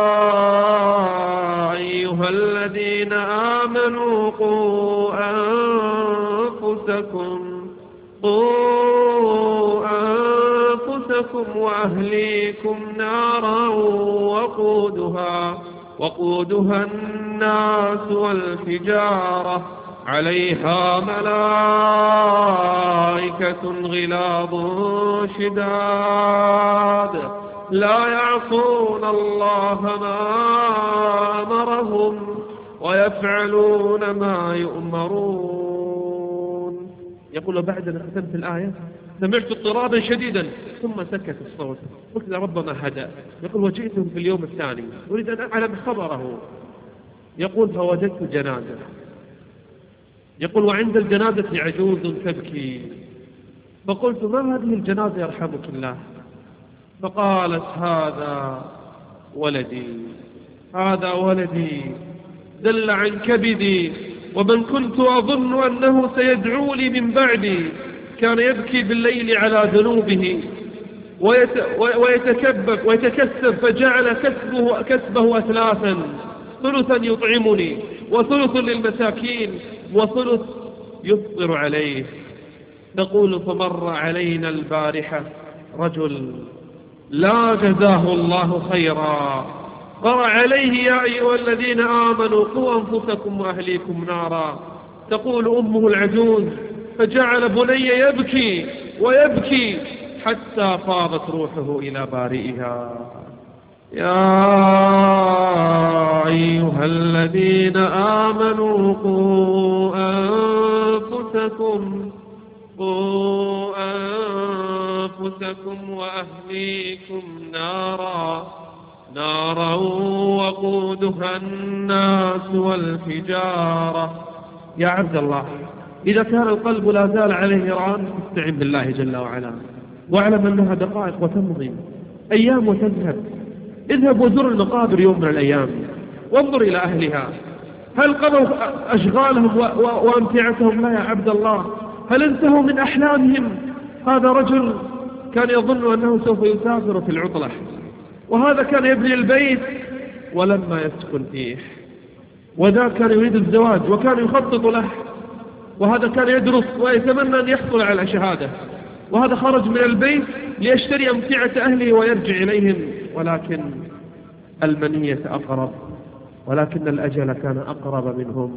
أيها الذين آمنوا قوا أنفسكم وأهليكم نارا وقودها الناس والحجارة عليها ملائكة غلاظ شداد لا يعصون الله ما أمرهم ويفعلون ما يؤمرون. يقول: بعد أن ختمت الآية سمعت اضطرابا شديدا ثم سكت الصوت، قلت لربما هدأ. يقول: وجئته في اليوم الثاني أريد أن أعلم خبره. يقول: فوجدت جنازة. يقول: وعند الجنازة عجوز تبكي، فقلت: ما هذه الجنازة يرحمك الله؟ فقالت: هذا ولدي دل عن كبدي، ومن كنت أظن أنه سيدعو لي من بعدي. كان يبكي بالليل على ذنوبه ويتكسب، فجعل كسبه أثلاثا: ثلثا يطعمني، وثلث للمساكين، وثلث يفطر عليه. تقول: فمر علينا البارحة رجل لا جزاه الله خيرا، قرأ عليه: يا أيها الذين آمنوا قوا أنفسكم وأهليكم نارا. تقول أمه العجوز: فجعل بني يبكي ويبكي حتى فاضت روحه إلى بارئها. يا أيها الذين آمنوا قوا أنفسكم وأهليكم نارا وقودها الناس والحجارة. يا عبد الله، إذا كان القلب لا زال عليه ران فاستعن بالله جل وعلا، واعلم أنها دقائق وتمضي، أيام وتذهب. اذهب وزر المقابر يوم من الأيام وانظر إلى أهلها، هل قضوا أشغالهم وأمتعتهم؟ لا يا عبد الله. هل انتهوا من أحلامهم؟ هذا رجل كان يظن أنه سوف يسافر في العطلة، وهذا كان يبني البيت ولما يسكن فيه، وذا كان يريد الزواج وكان يخطط له، وهذا كان يدرس ويتمنى أن يحصل على شهادة، وهذا خرج من البيت ليشتري أمتعة أهله ويرجع إليهم، ولكن المنية أقرب، ولكن الأجل كان أقرب منهم.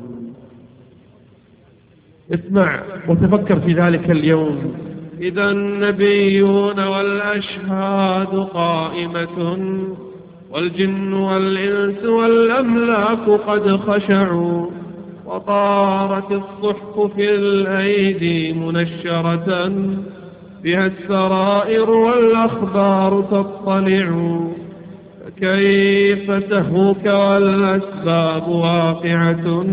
اسمع وتفكر في ذلك اليوم: إذا النبيون والأشهاد قائمة، والجن والإنس والأملاك قد خشعوا، وطارت الصحف في الأيدي منشرة، بها السرائر والأخبار تطلع، فكيف تهوك والأسباب واقعة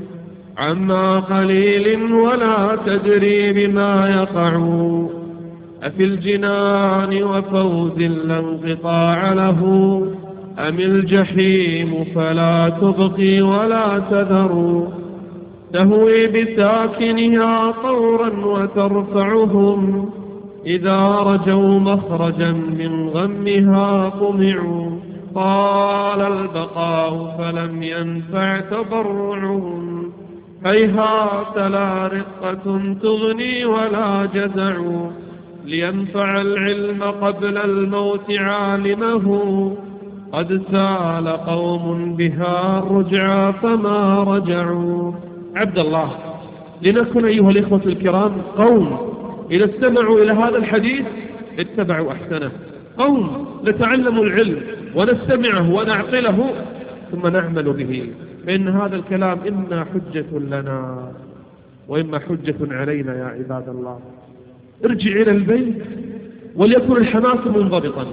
عما قليل ولا تدري بما يقع. أفي الجنان وفوز لا انقطاع له أم الجحيم فلا تبقي ولا تذر. تهوي بساكنها طورا وترفعهم إذا رجوا مخرجا من غمها طمعوا. طال البقاء فلم ينفع تضرعهم هيهات لا رقة تغني ولا جزع. لينفع العلم قبل الموت عالمه قد سال قوم بها الرجعى فما رجعوا. عبد الله، لنكن أيها الإخوة الكرام قوم إذا استمعوا إلى هذا الحديث اتبعوا أحسنه، قوم نتعلم العلم ونستمعه ونعقله ثم نعمل به، فإن هذا الكلام إما حجة لنا وإما حجة علينا يا عباد الله. ارجع إلى البيت وليكن الحماس منضبطا.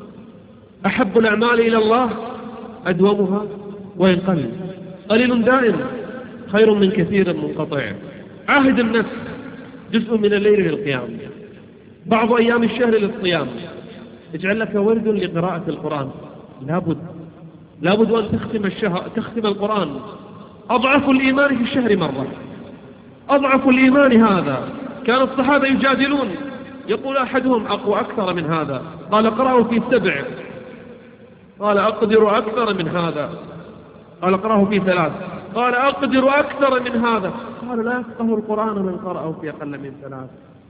أحب الأعمال إلى الله أدومها وإن قل، قليل دائم خير من كثير منقطع. عاهد النفس جزء من الليل للقيام، بعض أيام الشهر للصيام. اجعل لك ورد لقراءة القرآن، لابد أن تختم القرآن. أضعف الإيمان في الشهر مرة، أضعف الإيمان هذا. كان الصحابة يجادلون، يقول أحدهم أقوى أكثر من هذا، قال اقرأه في 7، قال أقدر أكثر من هذا، قال اقرأه في 3، قال أقدر أكثر من هذا، قال لا يفقه القرآن من قرأه في أقل من 3.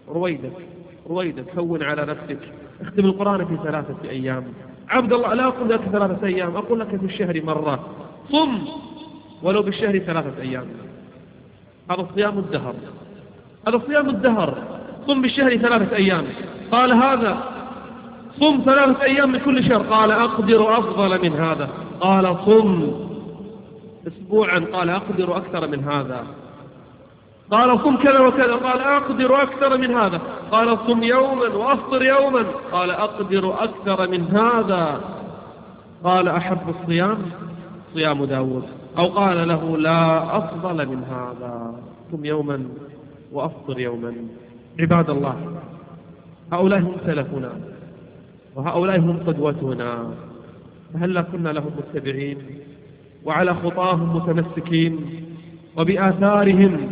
رويدك هون على نفسك، اختم القرآن في 3 أيام. عبد الله، لا أقول لك 3 أيام، أقول لك في الشهر مرة. صم ولو بالشهر 3 أيام، هذا صيام الدهر، هذا صيام الدهر. صم بالشهر 3 أيام، قال هذا صم 3 أيام من كل شهر، قال أقدر أفضل من هذا، قال صم أسبوعا، قال أقدر أكثر من هذا، قال صم كذا وكذا، قال أقدر أكثر من هذا، قال صم يوما وأفطر يوما، قال أقدر أكثر من هذا، قال أحب الصيام صيام داود، أو قال له لا أفضل من هذا، صم يوما وأفطر يوما. عباد الله، هؤلاء هم سلفنا وهؤلاء هم قدوتنا، فهلا كنا لهم متبعين وعلى خطاهم متمسكين وبآثارهم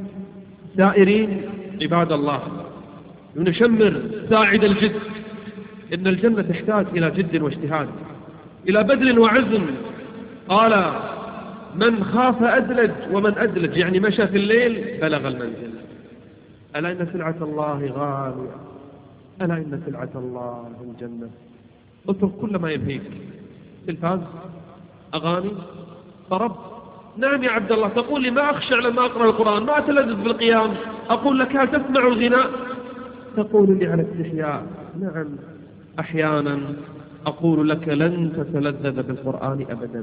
سائرين. عباد الله، نشمر ساعد الجد، إن الجنة تحتاج إلى جد واجتهاد، إلى بذل وعزم. قال من خاف أدلج، ومن أدلج يعني مشى في الليل بلغ المنزل. ألا إن سلعة الله غالية، ألا إن سلعة الله الجنة. اترك كل ما يبهيك، تلفاز، أغاني، طرب. نعم يا عبد الله، تقول لي ما أخشع لما أقرأ القرآن، ما أتلذذ بالقيام. أقول لك هل تسمع الغناء؟ تقول لي على استحياء. نعم أحيانا أقول لك لن تتلذذ بالقرآن أبدا.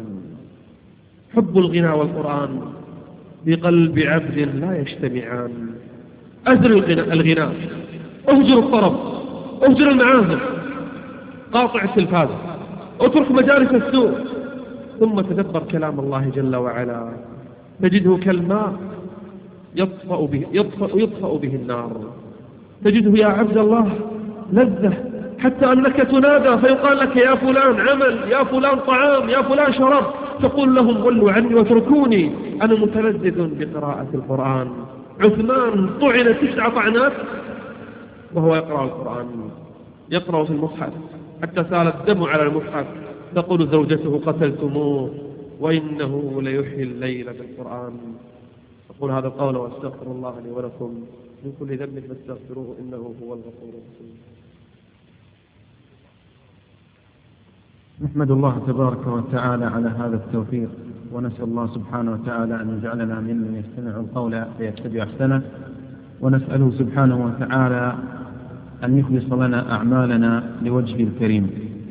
حب الغناء والقرآن بقلب عبد لا يجتمعان. أهجر الغناء، أهجر الطرب، أهجر المعازف، قاطع التلفاز، اترك مجالس السوء، ثم تدبر كلام الله جل وعلا، تجده كالماء يطفأ به النار. تجده يا عبد الله لذة، حتى أنك تنادى فيقال لك يا فلان عمل، يا فلان طعام، يا فلان شراب، تقول لهم ولوا عني واتركوني، أنا متلذذ بقراءة القرآن. عثمان طعن 9 طعنات وهو يقرأ القرآن، يقرأ في المصحف حتى سال الدم على المصحف. تقول زوجته قتلتموه وإنه ليحيي الليل بالقرآن. أقول هذا القول وأستغفر الله لي ولكم من كل ذنب فاستغفروه إنه هو الغفور الرحيم. نحمد الله تبارك وتعالى على هذا التوفيق، ونسأل الله سبحانه وتعالى أن يجعلنا ممن يستمع القول فيتبع أحسنه، ونسأله سبحانه وتعالى أن يخلص لنا أعمالنا لوجهه الكريم.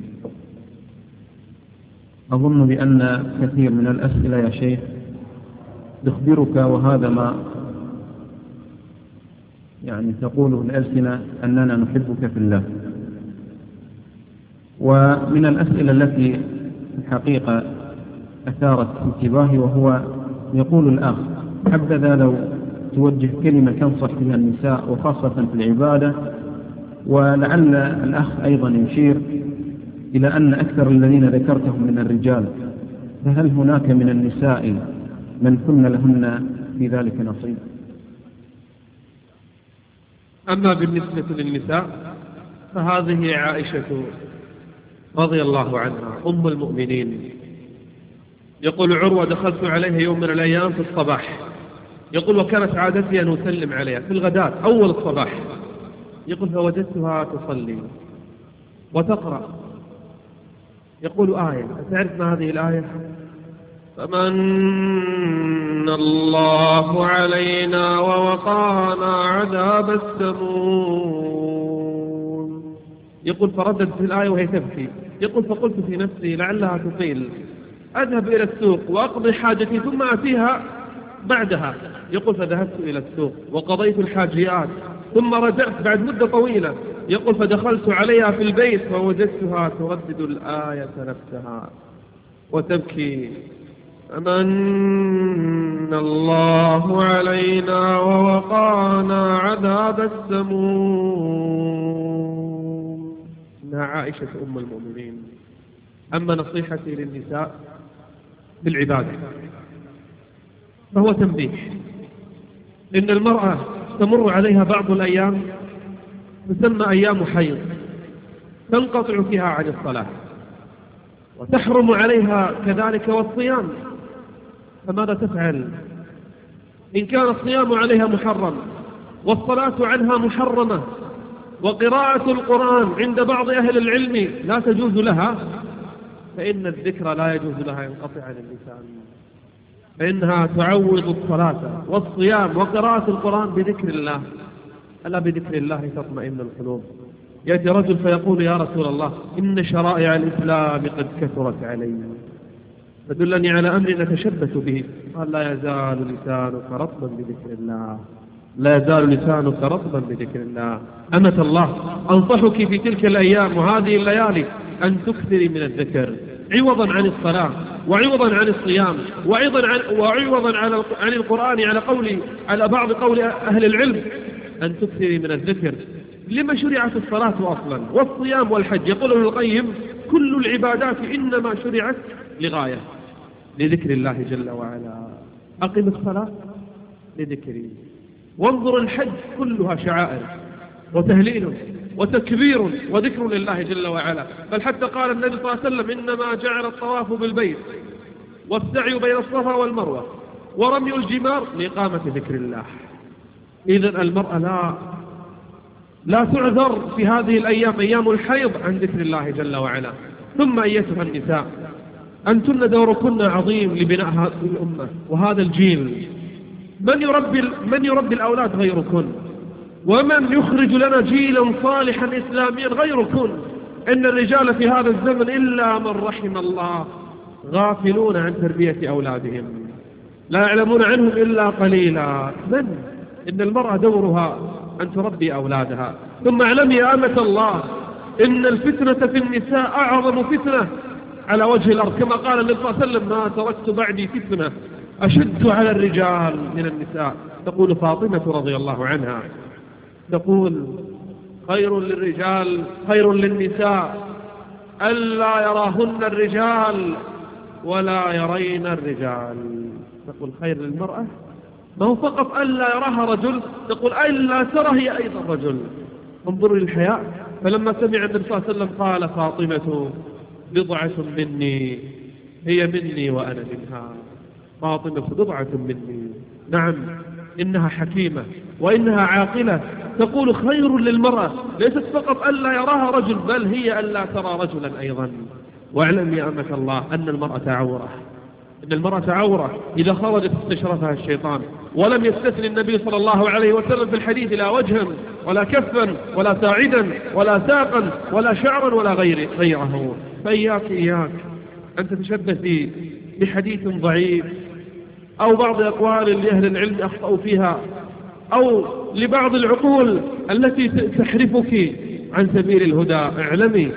أظن بأن كثير من الأسئلة يا شيخ تخبرك، وهذا ما يعني تقوله الألسنة أننا نحبك في الله. ومن الأسئلة التي الحقيقة أثارت انتباهي، وهو يقول الأخ: حبذا لو توجه كلمة تنصح بها النساء وخاصة في العبادة. ولعل الأخ أيضا يشير إلى أن أكثر الذين ذكرتهم من الرجال، فهل هناك من النساء من كن لهن في ذلك نصيب؟ أما بالنسبة للنساء فهذه عائشة رضي الله عنها أم المؤمنين. يقول عروة: دخلت عليها يوم من الأيام في الصباح، يقول وكانت عادتي أن أسلم عليها في الغداة أول الصباح، يقول فوجدتها تصلي وتقرأ، يقول آية، أتعرف ما هذه الآية؟ فمن الله علينا ووقانا عذاب السموم. يقول فردت في الآية وهي تبكي، يقول فقلت في نفسي لعلها تطيل، أذهب إلى السوق وأقضي حاجتي ثم أتيها بعدها. يقول فذهبت إلى السوق وقضيت الحاجيات ثم رجعت بعد مدة طويلة، يقول فدخلت عليها في البيت فوجدتها تردد الآية نفسها وتبكي: أمن الله علينا ووقانا عذاب السموم. إنها عائشة أم المؤمنين. أما نصيحتي للنساء بالعبادة فهو تنبيه، إن المرأة تمر عليها بعض الأيام تسمى أيام حيض تنقطع فيها عن الصلاة، وتحرم عليها كذلك والصيام، فماذا تفعل؟ إن كان الصيام عليها محرم والصلاة عنها محرمة وقراءة القرآن عند بعض أهل العلم لا تجوز لها، فإن الذكر لا يجوز لها ينقطع عن اللسان، فإنها تعوض الصلاة والصيام وقراءة القرآن بذكر الله. ألا بذكر الله تطمئن القلوب. يأتي رجل فيقول: يا رسول الله، إن شرائع الإسلام قد كثرت علي، فدلني على أمر نتشبث به. قال: لا يزال لسانك رطبا بذكر الله، لا يزال لسانك رطبا بذكر الله. أمة الله، أنصحك في تلك الأيام وهذه الليالي أن تكثري من الذكر عوضا عن الصلاة وعوضا عن الصيام وعوضا عن القرآن، على بعض قول أهل العلم أن تكثري من الذكر. لما شرعت الصلاة أصلا والصيام والحج؟ يقول ابن القيم: كل العبادات إنما شرعت لغاية، لذكر الله جل وعلا. أقم الصلاة لذكري، وانظر الحج كلها شعائر وتهليل وتكبير وذكر لله جل وعلا. بل حتى قال النبي صلى الله عليه وسلم: إنما جعل الطواف بالبيت والسعي بين الصفا والمروة ورمي الجمار لإقامة ذكر الله. إذن المرأة لا تعذر في هذه الأيام، أيام الحيض، عن ذكر الله جل وعلا. ثم أيتها النساء، أنتن دوركن عظيم لبناء هذه الأمة وهذا الجيل. من يربي الأولاد غيركن، ومن يخرج لنا جيلا صالحا إسلاميا غيركن. إن الرجال في هذا الزمن إلا من رحم الله غافلون عن تربية أولادهم، لا يعلمون عنهم إلا قليلا. إن المرأة دورها أن تربي أولادها. ثم اعلمي يا أمة الله إن الفتنة في النساء أعظم فتنة على وجه الأرض، كما قال النبي صلى الله عليه وسلم: ما تركت بعدي فتنة أشد على الرجال من النساء. تقول فاطمة رضي الله عنها، تقول: خير للرجال خير للنساء ألا يراهن الرجال ولا يرين الرجال. تقول خير للمرأة ما هو فقط ألا يراها رجل، تقول ألا ترى هي أيضا رجل. انظروا للحياء. فلما سمع النبي صلى الله عليه وسلم قال: فاطمة بضعة مني، هي مني وأنا منها. فاطمة بضعة مني. نعم، إنها حكيمة وإنها عاقلة. تقول خير للمرأة ليست فقط ألا يراها رجل، بل هي ألا ترى رجلا أيضا. واعلم يا أمة الله أن المرأة عورة، إن المرأة عورة إذا خرجت استشرفها الشيطان. ولم يستثني النبي صلى الله عليه وسلم في الحديث لا وجها ولا كفا ولا ساعدا ولا ساقا ولا شعرا ولا غيره. فإياك أن تتشبثي بحديث ضعيف أو بعض أقوال لأهل العلم أخطأوا فيها، أو لبعض العقول التي تحرفك عن سبيل الهدى. اعلمي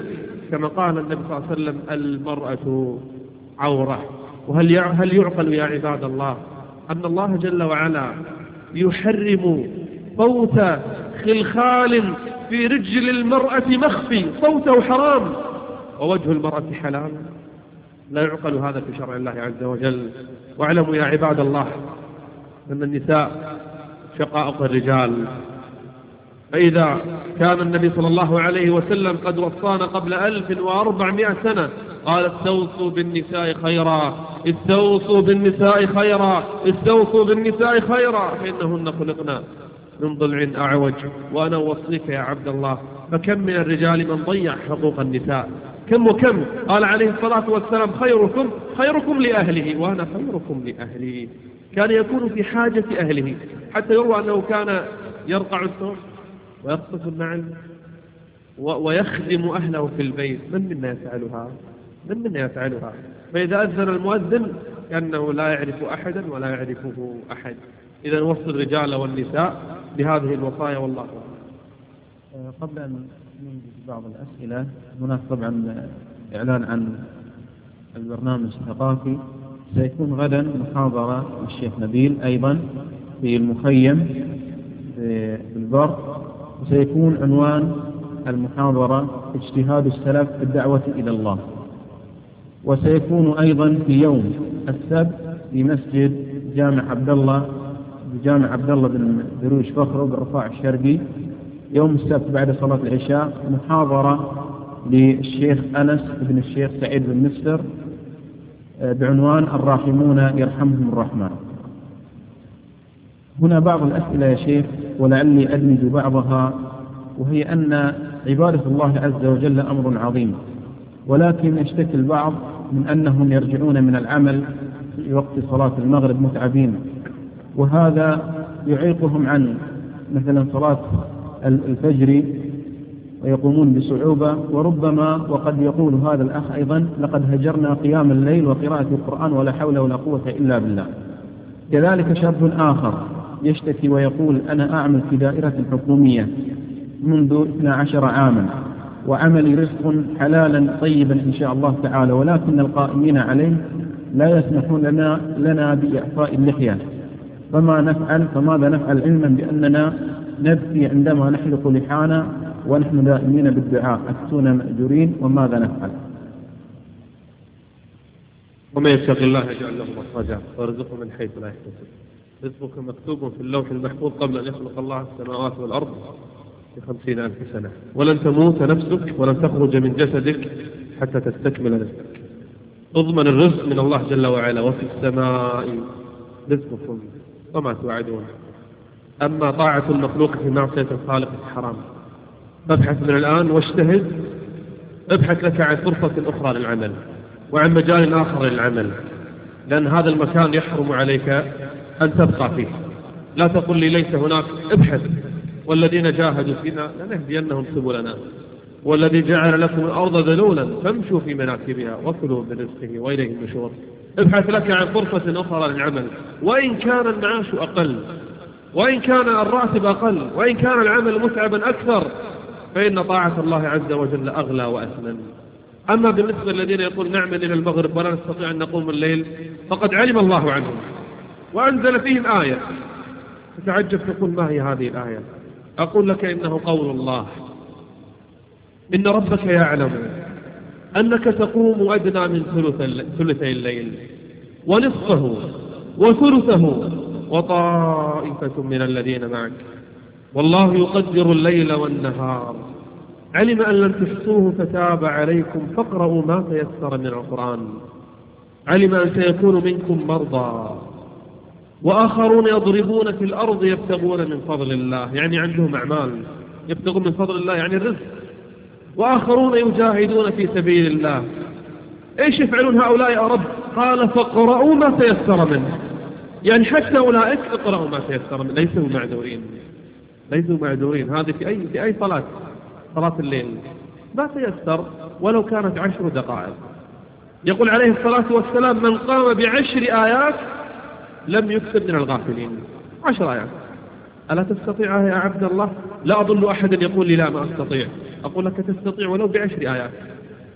كما قال النبي صلى الله عليه وسلم المرأة عورة. وهل يعقل يا عباد الله أن الله جل وعلا يحرم صوت خلخال في رجل المرأة مخفي، صوته حرام ووجه المرأة حلال؟ لا يعقل هذا في شرع الله عز وجل. واعلموا يا عباد الله أن النساء شقائق الرجال، فإذا كان النبي صلى الله عليه وسلم قد وصانا قبل 1400 سنة قال استوصوا بالنساء خيرا، استوصوا بالنساء خيرا، استوصوا بالنساء خيرا، فإنهن خلقنا من ضلع أعوج. وأنا أوصيك يا عبد الله، فكم من الرجال من ضيع حقوق النساء، كم وكم. قال عليه الصلاة والسلام خيركم لأهله وأنا خيركم لأهلي. كان يكون في حاجة أهله، حتى يروى أنه كان يرقع الثوب ويقصف النعل ويخدم أهله في البيت. من منا يفعلها؟ من منا يفعلها؟ فإذا أذن المؤذن كأنه لا يعرف أحدا ولا يعرفه أحد. إذا وصل الرجال والنساء بهذه الوصايا والله أعلم. قبل أن ننجز بعض الأسئلة، هناك طبعا إعلان عن البرنامج الثقافي. سيكون غدا محاضرة للشيخ نبيل أيضا في المخيم في البر، وسيكون عنوان المحاضرة اجتهاد السلف في الدعوة إلى الله. وسيكون أيضا في يوم السبت في مسجد جامع عبد الله بن درويش فخر بالرفاع الشرقي، يوم السبت بعد صلاة العشاء، محاضرة للشيخ أنس بن الشيخ سعيد بن مستر بعنوان الراحمون يرحمهم الرحمن. هنا بعض الأسئلة يا شيخ ولعلي أدمج بعضها، وهي أن عبادة الله عز وجل أمر عظيم، ولكن يشتكي البعض من أنهم يرجعون من العمل في وقت صلاة المغرب متعبين، وهذا يعيقهم عن مثلا صلاة الفجر ويقومون بصعوبة. وربما وقد يقول هذا الأخ أيضا لقد هجرنا قيام الليل وقراءة القرآن ولا حول ولا قوة إلا بالله. كذلك شاب آخر يشتكي ويقول أنا أعمل في دائرة حكومية منذ 12 عاما وعملي رزق حلالا طيبا إن شاء الله تعالى، ولكن القائمين عليه لا يسمحون لنا بإعفاء اللحية، فماذا نفعل علما بأننا نبكي عندما نحلق لحانا ونحن دائمين بالدعاء، أفتونا مأجورين وماذا نفعل؟ ومن يتق الله يجعل له مخرجا ويرزقه من حيث لا يحتسب. رزقك مكتوب في اللوح المحفوظ قبل أن يخلق الله السماوات والأرض ب50,000 سنة، ولن تموت نفسك ولن تخرج من جسدك حتى تستكمل رزقك. تضمن الرزق من الله جل وعلا، وفي السماء رزقكم وما توعدون. أما طاعة المخلوق في معصية الخالق حرام. فابحث من الآن واجتهد، ابحث لك عن فرصة أخرى للعمل وعن مجال آخر للعمل، لأن هذا المكان يحرم عليك أن تبقى فيه. لا تقل لي ليس هناك، ابحث. والذين جاهدوا فينا لنهدينهم سبلنا، والذي جعل لكم الأرض ذلولا فامشوا في مناكبها وكلوا من رزقه وإليه النشور. ابحث لك عن فرصة أخرى للعمل، وإن كان المعاش أقل، وإن كان الراتب أقل، وإن كان العمل متعبا أكثر، فإن طاعة الله عز وجل أغلى وأثمن. أما بالنسبة للذين يقول نعمل إلى المغرب ولا نستطيع أن نقوم الليل، فقد علم الله عنهم وأنزل فيهم آية. تتعجب تقول ما هي هذه الآية؟ أقول لك إنه قول الله: إن ربك يعلم أنك تقوم أدنى من ثلثي الليل ونصفه وثلثه وطائفة من الذين معك، والله يقدر الليل والنهار، علم أن لن تحصوه فتاب عليكم فاقرؤوا ما تيسر من القرآن، علم أن سيكون منكم مرضى وآخرون يضربون في الأرض يبتغون من فضل الله، يعني عندهم أعمال يبتغون من فضل الله يعني الرزق، وآخرون يجاهدون في سبيل الله. إيش يفعلون هؤلاء يا رب؟ قال فاقرؤوا ما تيسر منه، يعني حتى أولئك اقرأوا ما تيسر منه، ليسوا معذورين. هذه في أي صلاة الليل ما تيسر ولو كانت 10 دقائق. يقول عليه الصلاة والسلام: من قام ب10 آيات لم يكتب من الغافلين. 10 آيات ألا تستطيعها يا عبد الله؟ لا أظن أحدا يقول لي لا ما أستطيع. أقول لك تستطيع ولو ب10 آيات.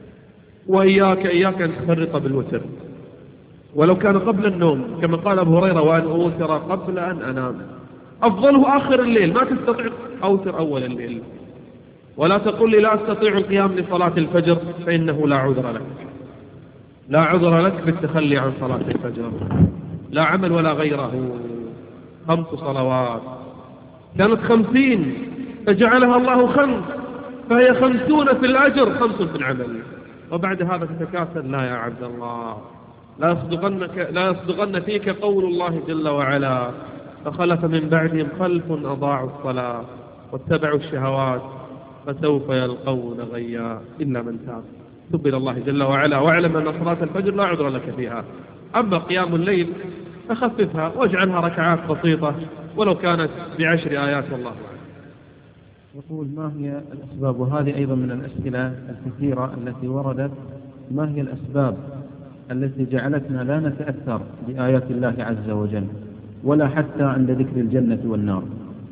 إياك أن تفرط بالوتر، ولو كان قبل النوم كما قال أبو هريرة: وأن أوتر قبل أن أنام. أفضله آخر الليل، ما تستطيع أوتر أول الليل. ولا تقل لي لا أستطيع القيام لصلاة الفجر، فإنه لا عذر لك، لا عذر لك بالتخلي عن صلاة الفجر، لا عمل ولا غيره. 5 صلوات كانت 50 فجعلها الله 5، فهي 50 في الأجر 5 في العمل. وبعد هذا تتكاسل؟ لا يا عبد الله، لا يصدقن فيك قول الله جل وعلا: فخلف من بعدهم خلف أضاعوا الصلاة واتبعوا الشهوات فسوف يلقون غيا إلا من تاب إلى الله جل وعلا واعلم أن صلاة الفجر لا عذر لك فيها. أما قيام الليل فخففها واجعلها ركعات بسيطة ولو كانت ب10 آيات، والله أعلم. يقول: ما هي الأسباب، وهذه أيضا من الأسئلة الكثيرة التي وردت، ما هي الأسباب التي جعلتنا لا نتأثر بآيات الله عز وجل ولا حتى عند ذكر الجنة والنار؟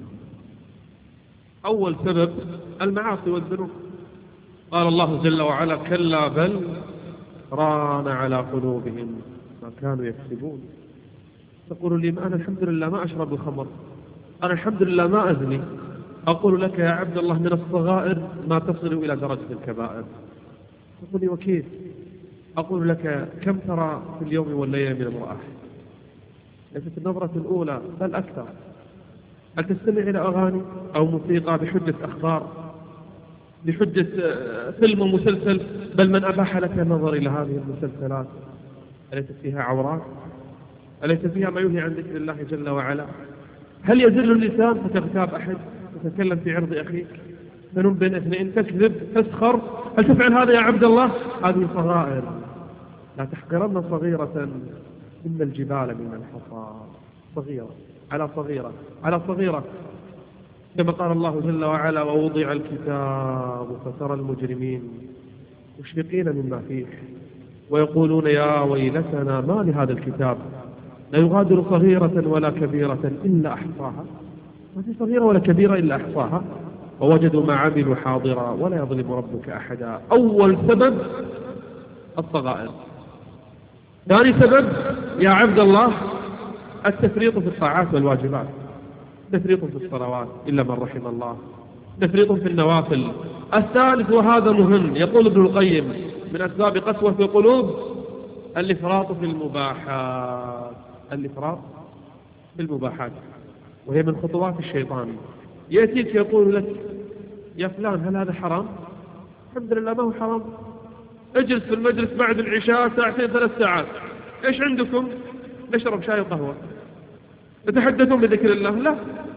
أول سبب المعاصي والذنوب. قال الله جل وعلا: كلا بل ران على قلوبهم ما كانوا يكسبون. تقول لي: ما أنا الحمد لله ما أشرب الخمر، أنا الحمد لله ما أزني. أقول لك يا عبد الله: من الصغائر ما تصل إلى درجة الكبائر. تقول لي: وكيف؟ أقول لك: كم ترى في اليوم والليلة من امرأة؟ ليست النظرة الأولى بل أكثر. هل تستمع إلى أغاني أو موسيقى بحجة أخبار، بحجة فيلم ومسلسل؟ بل من أباح لك النظر إلى هذه المسلسلات أليست فيها عورات؟ أليس فيها ما ينهي عن ذكر الله جل وعلا؟ هل يزل اللسان فتغتاب أحد، تتكلم في عرض أخيك، تنم بين اثنين، تكذب، تسخر؟ هل تفعل هذا يا عبد الله؟ هذه صغائر. لا تحقرن صغيرة إن الجبال من الحصى. صغيرة على صغيرة على صغيرة، كما قال الله جل وعلا: ووضع الكتاب فترى المجرمين مشفقين مما فيه ويقولون يا ويلتنا ما لهذا الكتاب لا يغادر صغيرة ولا كبيرة إلا أحصاها. ما في صغيرة ولا كبيرة إلا أحصاها ووجدوا ما عملوا حاضرا ولا يظلم ربك أحدا. أول سبب الصغائر. ثاني سبب يا عبد الله التفريط في الطاعات والواجبات، تفريط في الصلوات إلا من رحم الله، تفريط في النوافل. الثالث وهذا مهم، يقول ابن القيم: من أسباب قسوة القلوب الإفراط في المباحات. الإفراط في المباحات وهي من خطوات الشيطان. يأتيك يقول لك: يا فلان هل هذا حرام؟ الحمد لله ما هو حرام. اجلس في المجلس بعد العشاء 2 3 ساعات، ايش عندكم؟ نشرب شاي وقهوة. يتحدثون بذكر الله؟ لا،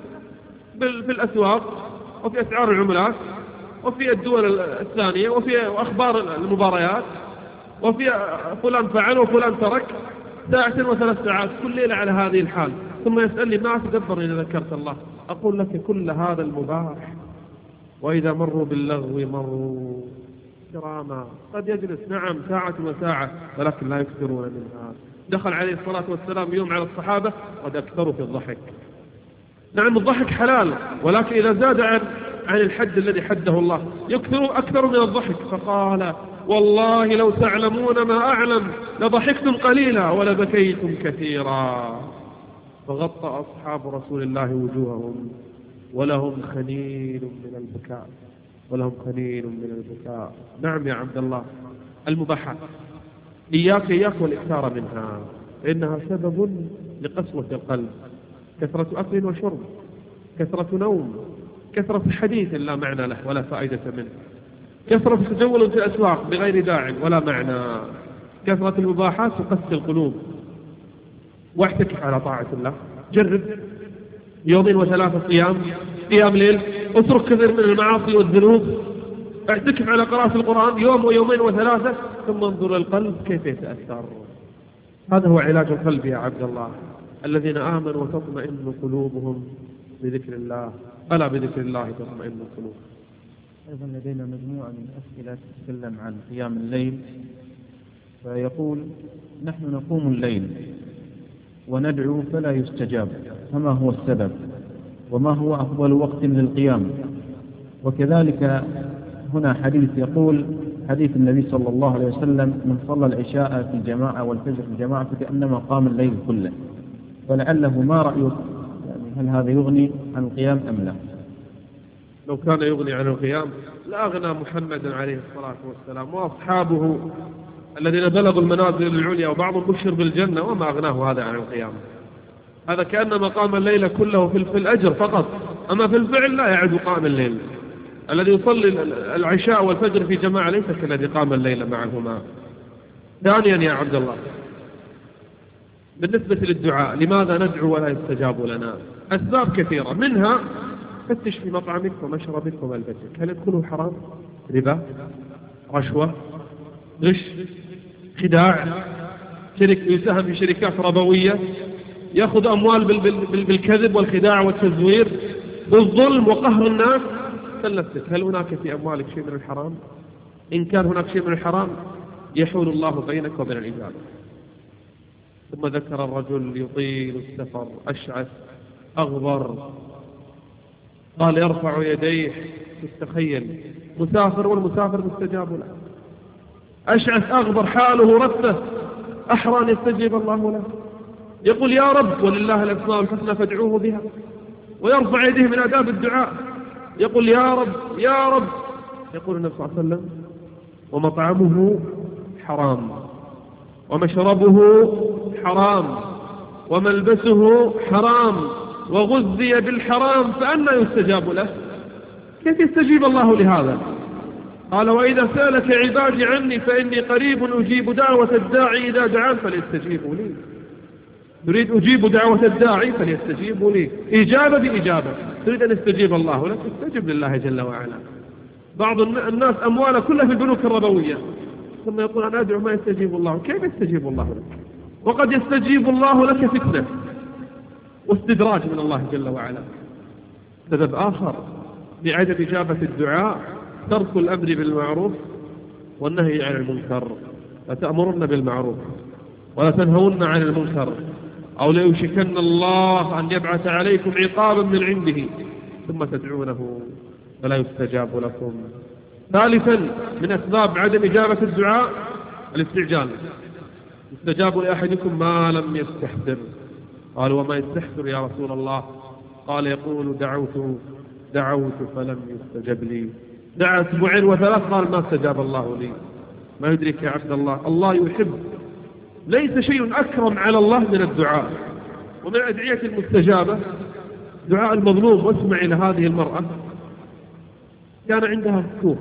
في الأسواق وفي أسعار العملات وفي الدول الثانية وفي أخبار المباريات وفي فلان فعل وفلان ترك. 2 و3 ساعات كل ليلة على هذه الحال، ثم يسألني: ما تدبر إذا ذكرت الله؟ أقول لك: كل هذا المباح، وإذا مروا باللغو مروا كراما. قد يجلس نعم ساعة وساعة ولكن لا يكثرون منها. دخل عليه الصلاة والسلام يوم على الصحابة قد أكثروا في الضحك. نعم الضحك حلال، ولكن إذا زاد عن الحد الذي حده الله يكثروا أكثر من الضحك. فقال: والله لو تعلمون ما أعلم لضحكتم قليلا ولبكيتم كثيرا. فغطى أصحاب رسول الله وجوههم ولهم خنين من البكاء، ولهم خنين من البكاء. نعم يا عبد الله المباحات إياك والإكثار منها، فإنها سبب لقسوة القلب. كثرة أكل وشرب، كثرة نوم، كثرة حديث لا معنى له ولا فائدة منه، كثرة تجول في الأسواق بغير داع ولا معنى. كثرة المباحات تقسي القلوب. واعتكف على طاعة الله، جرب 2 و3 قيام ليل، اترك كثير من المعاصي والذنوب، اعتكف على قراءة القرآن 1 و2 و3، ثم انظر القلب كيف يتأثر. هذا هو علاج القلب يا عبد الله. الذين آمنوا وتطمئن قلوبهم بذكر الله، ألا بذكر الله تطمئن القلوب. أيضا لدينا مجموعة من أسئلة تتكلم عن قيام الليل. فيقول: نحن نقوم الليل وندعو فلا يستجاب، فما هو السبب؟ وما هو أفضل وقت للقيام؟ وكذلك هنا حديث يقول: حديث النبي صلى الله عليه وسلم: من صلى العشاء في جماعة والفجر في جماعة فكأنما قام الليل كله. فلعله ما رأيك؟ يعني هل هذا يغني عن القيام أم لا؟ لو كان يغني عن القيام لأغنى محمد عليه الصلاة والسلام وأصحابه الذين بلغوا المنازل العليا وبعضهم بشر بالجنة وما أغناه هذا عن القيام. هذا كأنما قام الليل كله في الأجر فقط، أما في الفعل لا يعد قام الليل. الذي يصلي العشاء والفجر في جماعة ليس كالذي قام الليل معهما. ثانيا يا عبد الله، بالنسبة للدعاء لماذا ندعو ولا يستجاب لنا؟ أسباب كثيرة، منها فتش في مطعمك ومشربك وملبسك، هل يدخله حرام؟ ربا، رشوة، غش، خداع، يساهم في شركات ربوية، يأخذ أموال بالكذب والخداع والتزوير، بالظلم وقهر الناس. سل نفسك، هل هناك في أموالك شيء من الحرام؟ إن كان هناك شيء من الحرام يحول الله بينك وبين العباد. ثم ذكر الرجل يطيل السفر أشعث أغبر، قال يرفع يديه، تتخيل مسافر والمسافر مستجاب له، أشعث أغبر حاله رثة، أحرى أن يستجيب الله له. يقول يا رب ولله الأسماء الحسنى فادعوه بها، ويرفع يديه من آداب الدعاء، يقول يا رب يا رب. يقول النبي صلى الله عليه وسلم: ومطعمه حرام ومشربه حرام وملبسه حرام وغذي بالحرام فأنى يستجاب له؟ كيف يستجيب الله لهذا؟ قال: وإذا سألك عبادي عني فإني قريب أجيب دعوة الداعي إذا دعان فليستجيبوا لي. تريد أجيب دعوة الداعي فليستجيبوا لي، إجابة بإجابة. تريد أن يستجيب الله لك، استجب لله جل وعلا. بعض الناس أمواله كلها في البنوك الربوية، ثم يقول أنا أدعو ما يستجيب الله. كيف يستجيب الله لك؟ وقد يستجيب الله لك فتنة واستدراج من الله جل وعلا. سبب آخر لعدم إجابة الدعاء ترك الأمر بالمعروف والنهي عن المنكر. لا تأمرن بالمعروف ولا تنهون عن المنكر، أو ليوشكن الله أن يبعث عليكم عقابا من عنده ثم تدعونه فلا يستجاب لكم. ثالثا من أسباب عدم إجابة الدعاء الاستعجال. يستجاب لأحدكم ما لم يستحسر. قال: وما يستحسر يا رسول الله؟ قال: يقول دعوت فلم يستجب لي، دعا أسبوعين وثلاث قال ما استجاب الله لي. ما يدرك يا عبد الله، الله يحب، ليس شيء أكرم على الله من الدعاء. ومن أدعية المستجابة دعاء المظلوم. واسمع إلى هذه المرأة، كان عندها كوخ،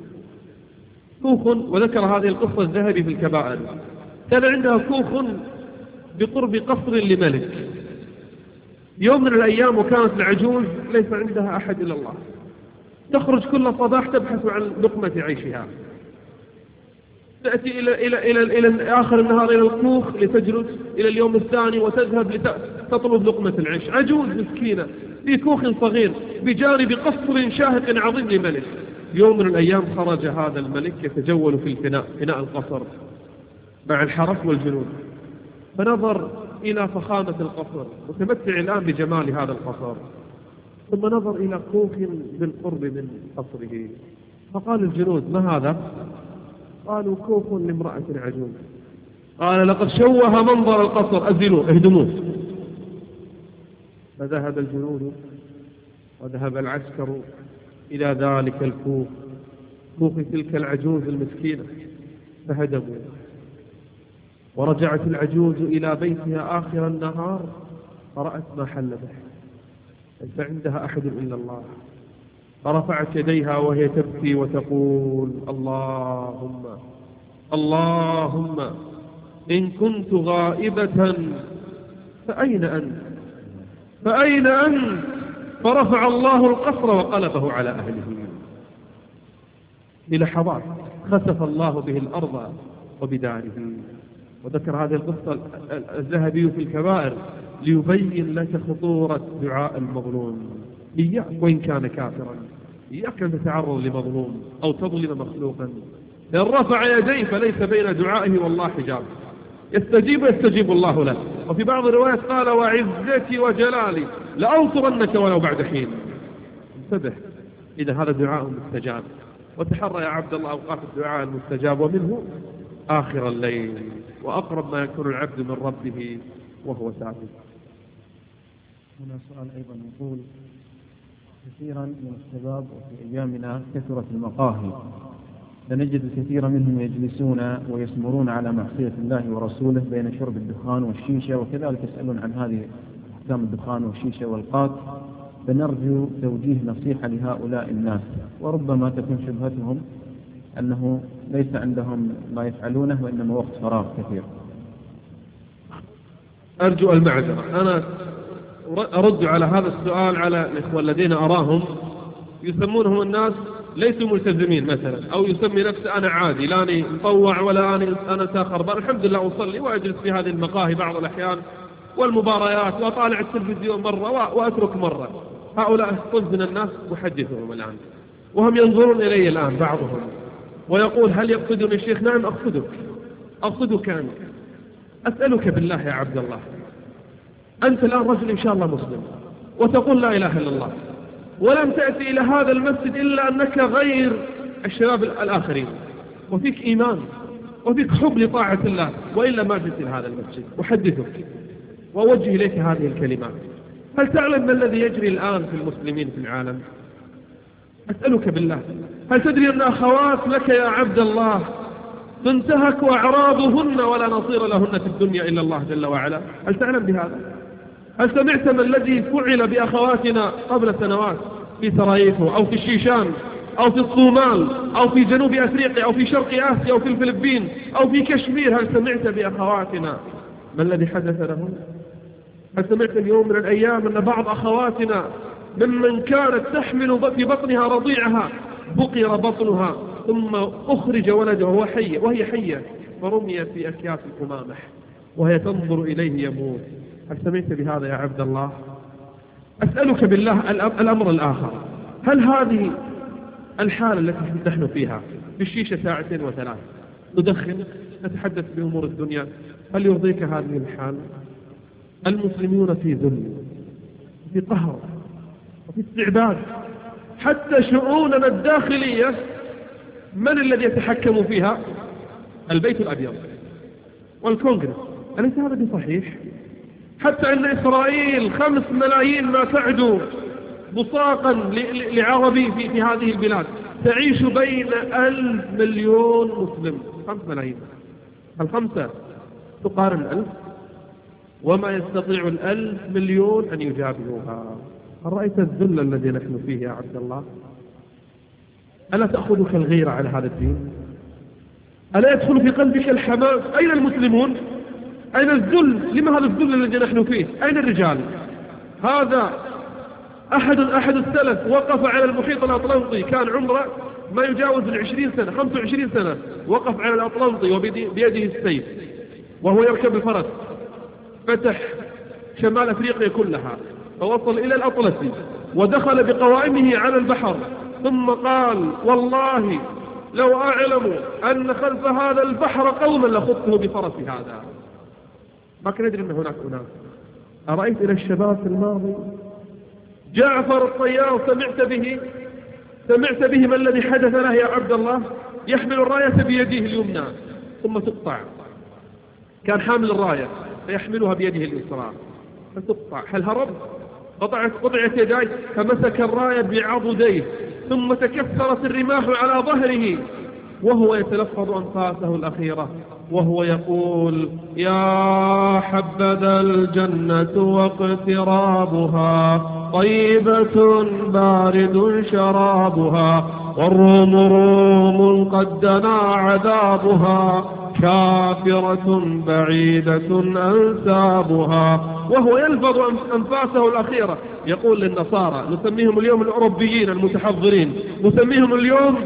وذكر هذه القصة الذهبي في الكبائر. كان عندها كوخ بقرب قصر لملك. يوم من الأيام وكانت العجوز ليس عندها أحد إلا الله، تخرج كل صباح تبحث عن لقمة عيشها، تأتي إلى آخر النهار إلى الكوخ لتجلس إلى اليوم الثاني وتذهب لتطلب لقمة العيش. عجوز مسكينة في كوخ صغير بجانب قصر شاهق عظيم لملك. يوم من الأيام خرج هذا الملك يتجول في فناء القصر مع الحرس والجنود، فنظر إلى فخامة القصر، متمتع الآن بجمال هذا القصر، ثم نظر إلى كوخ بالقرب من قصره، فقال الجنود: ما هذا؟ قالوا: كوخ لامرأة عجوز. قال: لقد شوه منظر القصر، أزلوه، اهدموه. فذهب الجنود وذهب العسكر إلى ذلك الكوخ، كوخ تلك العجوز المسكينة، فهدموا. ورجعت العجوز إلى بيتها آخر النهار فرأت ما حل به، ليس عندها أحد إلا الله. فرفعت يديها وهي تبكي وتقول: اللهم إن كنت غائبة فأين أنت؟ فرفع الله القصر وقلبه على أهله. بلحظات خسف الله به الأرض وبداره. وذكر هذه القصة الذهبي في الكبائر ليبين لك خطورة دعاء المظلوم. إياك وإن كان كافرا، إياك أن تتعرض لمظلوم أو تظلم مخلوقا. إن رفع يديه فليس بين دعائه والله حجاب، يستجيب الله له. وفي بعض الروايات قال: وعزتي وجلالي لأنصرنك ولو بعد حين. انتبه، إذا هذا دعاء مستجاب. وتحرى يا عبد الله أوقات الدعاء المستجاب، ومنه آخر الليل، وأقرب ما يكون العبد من ربه وهو ساجد. هنا سؤال أيضا يقول: كثيرا من الشباب وفي أيامنا كثرت المقاهي، فنجد كثيرا منهم يجلسون ويسمرون على معصية الله ورسوله بين شرب الدخان والشيشة، وكذلك يسألون عن هذه أحكام الدخان والشيشة والقات، فنرجو توجيه نصيحة لهؤلاء الناس، وربما تكون شبهتهم أنه ليس عندهم ما يفعلونه وإنما وقت فراغ كثير. أرجو المعذرة، أنا أرد على هذا السؤال على الإخوة الذين أراهم يسمونهم الناس ليسوا ملتزمين مثلا، أو يسمي نفسه أنا عادي، لاني مطوع ولا أنا ساخر بار، الحمد لله أصلي وأجلس في هذه المقاهي بعض الأحيان والمباريات، وأطالع التلفزيون مرة وأترك مرة. هؤلاء صنف من الناس أحدثهم الآن، وهم ينظرون إلي الآن بعضهم ويقول: هل يقصدني الشيخ؟ نعم أقصدك أنت. أسألك بالله يا عبد الله، أنت الآن رجل إن شاء الله مسلم وتقول لا إله إلا الله، ولم تأتي إلى هذا المسجد إلا أنك غير الشباب الآخرين، وفيك إيمان وفيك حب لطاعة الله، وإلا ما جئت إلى هذا المسجد. أحدثك وأوجه إليك هذه الكلمات: هل تعلم ما الذي يجري الآن في المسلمين في العالم؟ أسألك بالله، هل تدري أن أخوات لك يا عبد الله تنتهك أعراضهن ولا نصير لهن في الدنيا إلا الله جل وعلا؟ هل تعلم بهذا؟ هل سمعت ما الذي فعل بأخواتنا قبل سنوات في سراييفو أو في الشيشان أو في الصومال أو في جنوب أفريقيا أو في شرق آسيا أو في الفلبين أو في كشمير؟ هل سمعت بأخواتنا ما الذي حدث لهم؟ هل سمعت اليوم من الأيام أن بعض أخواتنا ممن كانت تحمل في بطنها رضيعها بقر بطنها ثم أخرج ولده وهي حية فرمي في أكياس القمامح وهي تنظر إليه يموت؟ هل سمعت بهذا يا عبد الله؟ أسألك بالله الأمر الآخر: هل هذه الحالة التي نحن فيها بالشيشة ساعتين وثلاث، ندخن، نتحدث بأمور الدنيا، هل يرضيك هذه الحال؟ المسلمون في ذل وفي قهر وفي استعباد، حتى شؤوننا الداخلية من الذي يتحكم فيها؟ البيت الأبيض والكونغرس. أليس هذا بصحيح؟ حتى أن إسرائيل 5 ملايين ما تعدو بصاقا لعربي في هذه البلاد تعيش بين 1000 مليون مسلم. 5 ملايين، الخمسة تقارن 1000 وما يستطيع 1000 مليون أن يجابهوها. هل رأيت الذل الذي نحن فيه يا عبد الله؟ ألا تأخذك الغيرة على هذا الدين؟ ألا يدخل في قلبك الحماس؟ أين المسلمون؟ أين الذل؟ لما هذا الذل الذي نحن فيه؟ أين الرجال؟ هذا أحد السلف وقف على المحيط الأطلنطي، كان عمره ما يجاوز 20 سنة 25 سنة، وقف على الأطلنطي وبيده السيف وهو يركب الفرس، فتح شمال أفريقيا كلها فوصل إلى الأطلسي ودخل بقوائمه على البحر، ثم قال: والله لو أعلم أن خلف هذا البحر قوما لخطه بفرسي هذا. ما كان يدري أن هناك أناس. أرأيت إلى الشباب في الماضي جعفر الطيار، سمعت به ما الذي حدث له يا عبد الله؟ يحمل الراية بيده اليمنى ثم تقطع، كان حامل الراية فيحملها بيده اليسرى فتقطع. هل هرب؟ قطعت يديه فمسك الراية بعضديه ثم تكسرت الرماح على ظهره وهو يتلفظ أنفاسه الأخيرة وهو يقول: يا حبذا الجنة واقترابها، طيبة بارد شرابها، والروم روم قد دنا عذابها، كافرة بعيدة أنسابها. وهو يلفظ أنفاسه الأخيرة يقول للنصارى، نسميهم اليوم الأوروبيين المتحضرين، نسميهم اليوم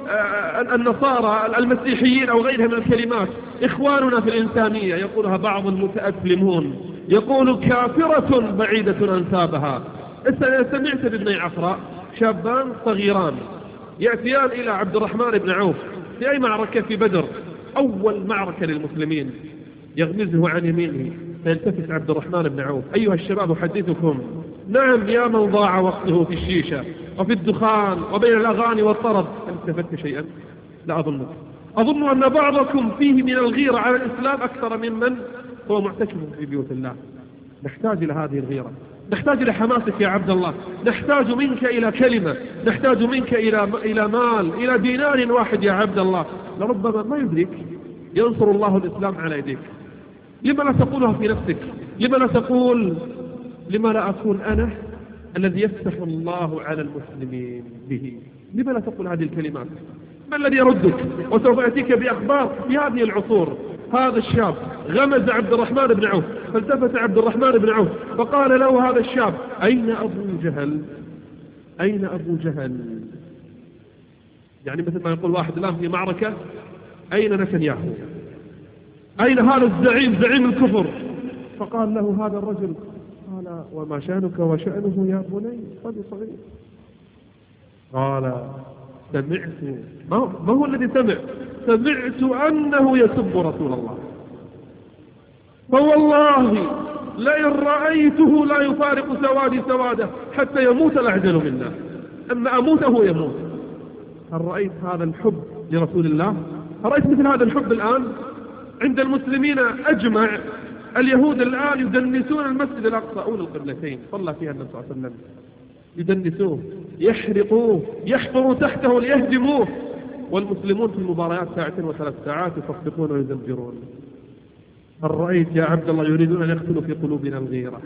النصارى المسيحيين أو غيرها من الكلمات، إخواننا في الإنسانية، يقولها بعض المتأسلمون، يقول كافرة بعيدة أنسابها. سمعت بابني عفراء شابان صغيران يأتيان إلى عبد الرحمن بن عوف في أي معركة في بدر، أول معركة للمسلمين، يغمزه عن يمينه فيلتفت عبد الرحمن بن عوف: أيها الشباب أحدثكم، نعم يا من ضاع وقته في الشيشة وفي الدخان وبين الأغاني والطرب، استفدت شيئا؟ لا أظن أن بعضكم فيه من الغيرة على الإسلام أكثر ممن هو معتكف في بيوت الله. نحتاج إلى هذه الغيرة، نحتاج إلى حماسك يا عبد الله، نحتاج منك إلى كلمة، نحتاج منك إلى مال، إلى دينار واحد يا عبد الله، لربما ما يدرك ينصر الله الإسلام على يديك. لما لا تقولها في نفسك؟ لما لا تقول لما لا أكون أنا الذي يفتح الله على المسلمين به؟ لما لا تقول هذه الكلمات؟ ما الذي يردك؟ وسوف أتيك بأخبار في هذه العصور. هذا الشاب غمز عبد الرحمن بن عوف، فالتفت عبد الرحمن بن عوف فقال له هذا الشاب: أين أبو جهل؟ أين أبو جهل؟ يعني مثل ما يقول واحد الآن في معركة: أين نتنياهو؟ أين هذا الزعيم، زعيم الكفر؟ فقال له هذا الرجل: قال: وما شأنك وشأنه يا بني؟ قد صغير. قال: سمعت. ما هو الذي سمعت أنه يسب رسول الله، فوالله لئن رأيته لا يفارق سوادي سواده حتى يموت الأعجل منا، أما أموت هو يموت. هل رأيت هذا الحب لرسول الله؟ هل رأيت مثل هذا الحب الآن عند المسلمين أجمع؟ اليهود الآن يدنسون المسجد الأقصى أولى القبلتين صلى فيها النبي صلى الله عليه وسلم، يدنسوه، يحرقوه، يحفروا تحته ليهدموه، والمسلمون في المباريات 2 و3 ساعات يصفقون ويزمجرون. هل رأيت يا عبد الله يريدون أن يقتلوا في قلوبنا الغيرة؟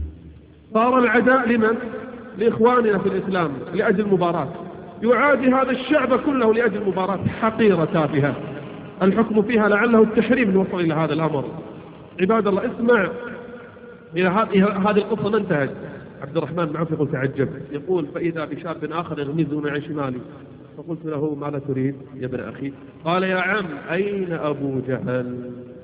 صار العداء لمن؟ لإخواننا في الإسلام لأجل مباراة، يعادي هذا الشعب كله لأجل مباراة حقيرة تافهة الحكم فيها لعله التحريم اللي وصل إلى هذا الأمر. عباد الله، اسمع إلى هذه القصة ما انتهت. عبد الرحمن بن عوف يقول: تعجب، يقول: فإذا بشاب آخر يغمزني عن شمالي، فقلت له: ماذا تريد يا ابن أخي؟ قال: يا عم، أين أبو جهل؟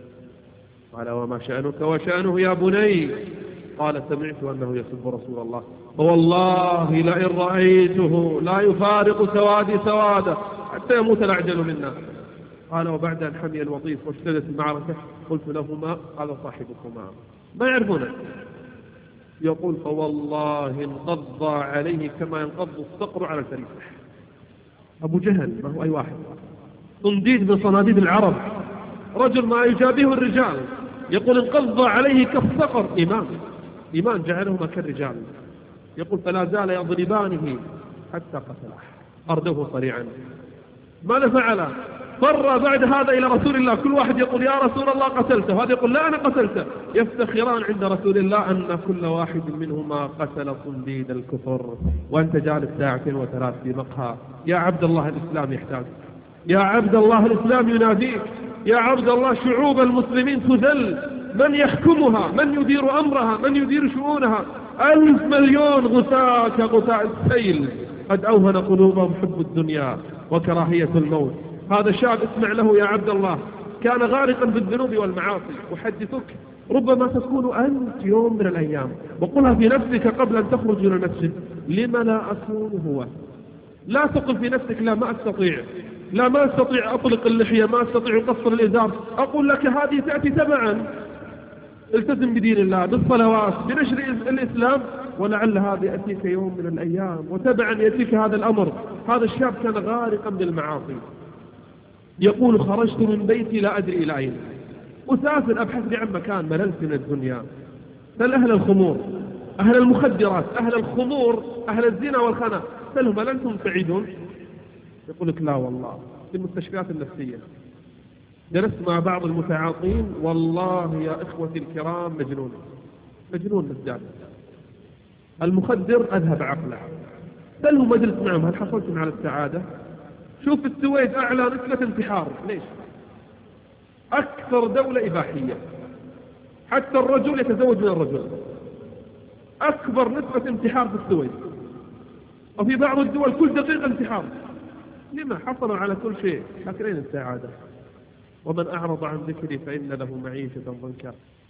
قال: وما شأنك وشأنه يا بني؟ قال: سمعت أنه يسب رسول الله، فوالله لئن رأيته لا يفارق سوادي سواده حتى يموت الأعجل منا. قال: وبعد أن حمي الوطيس واشتدت المعركة قلت لهما: هذا صاحبكما، ما يعرفونه. يقول: فوالله انقض عليه كما ينقض الصقر على الفريسة. أبو جهل ما هو أي واحد، صنديد من صناديد العرب، رجل ما يجابه الرجال، يقول: انقض عليه كالصقر. إيمان جعلهما كالرجال. يقول: فلا زال يضربانه حتى قتله، أردوه صريعا. ماذا فعل؟ فر بعد هذا إلى رسول الله، كل واحد يقول: يا رسول الله قتلته، هذا يقول: لا أنا قتلته. يفتخران عند رسول الله أن كل واحد منهما قتل صنديد الكفر، وأنت جالس 2 و3 في مقهى. يا عبد الله، الإسلام يحتاج، يا عبد الله الإسلام يناديك، يا عبد الله شعوب المسلمين تذل، من يحكمها؟ من يدير أمرها؟ من يدير شؤونها؟ 1000 مليون غثاء كغثاء السيل، قد أوهن قلوبهم حب الدنيا وكراهية الموت. هذا شاب اسمع له يا عبد الله، كان غارقا بالذنوب والمعاصي. أحدثك ربما تكون أنت يوم من الأيام، وقلها في نفسك قبل أن تخرج من المسجد: لما لا أكون هو؟ لا تقل في نفسك: لا ما أستطيع، لا ما أستطيع أطلق اللحية، ما أستطيع أقصر الإزار. أقول لك هذه تأتي تبعا. التزم بدين الله، بالصلوات، بنشر الإسلام، ولعل هذا يأتيك يوم من الأيام وتبعا يأتيك هذا الأمر. هذا الشاب كان غارقا بالمعاصي، يقول: خرجت من بيتي لا أدري إلى أين، أسافر أبحث لي عن مكان، مللت من الدنيا. سل أهل الخمور، أهل المخدرات، أهل الخمور، أهل الزنا والخنا، سلهم: هل أنتم سعيدون؟ يقول لك: لا والله، في المستشفيات النفسية. جلست مع بعض المتعاطين، والله يا إخوتي الكرام مجنون مزداد. المخدر أذهب عقله. سلهم مجلس معهم: هل حصلتم على السعادة؟ شوف السويد أعلى نسبة انتحار، ليش؟ أكثر دولة إباحية، حتى الرجل يتزوج من الرجل. أكبر نسبة انتحار في السويد، وفي بعض الدول كل دقيقة انتحار. لما؟ حصلوا على كل شيء، فاكرين السعادة. ومن أعرض عن ذكري فإن له معيشة ضنكا.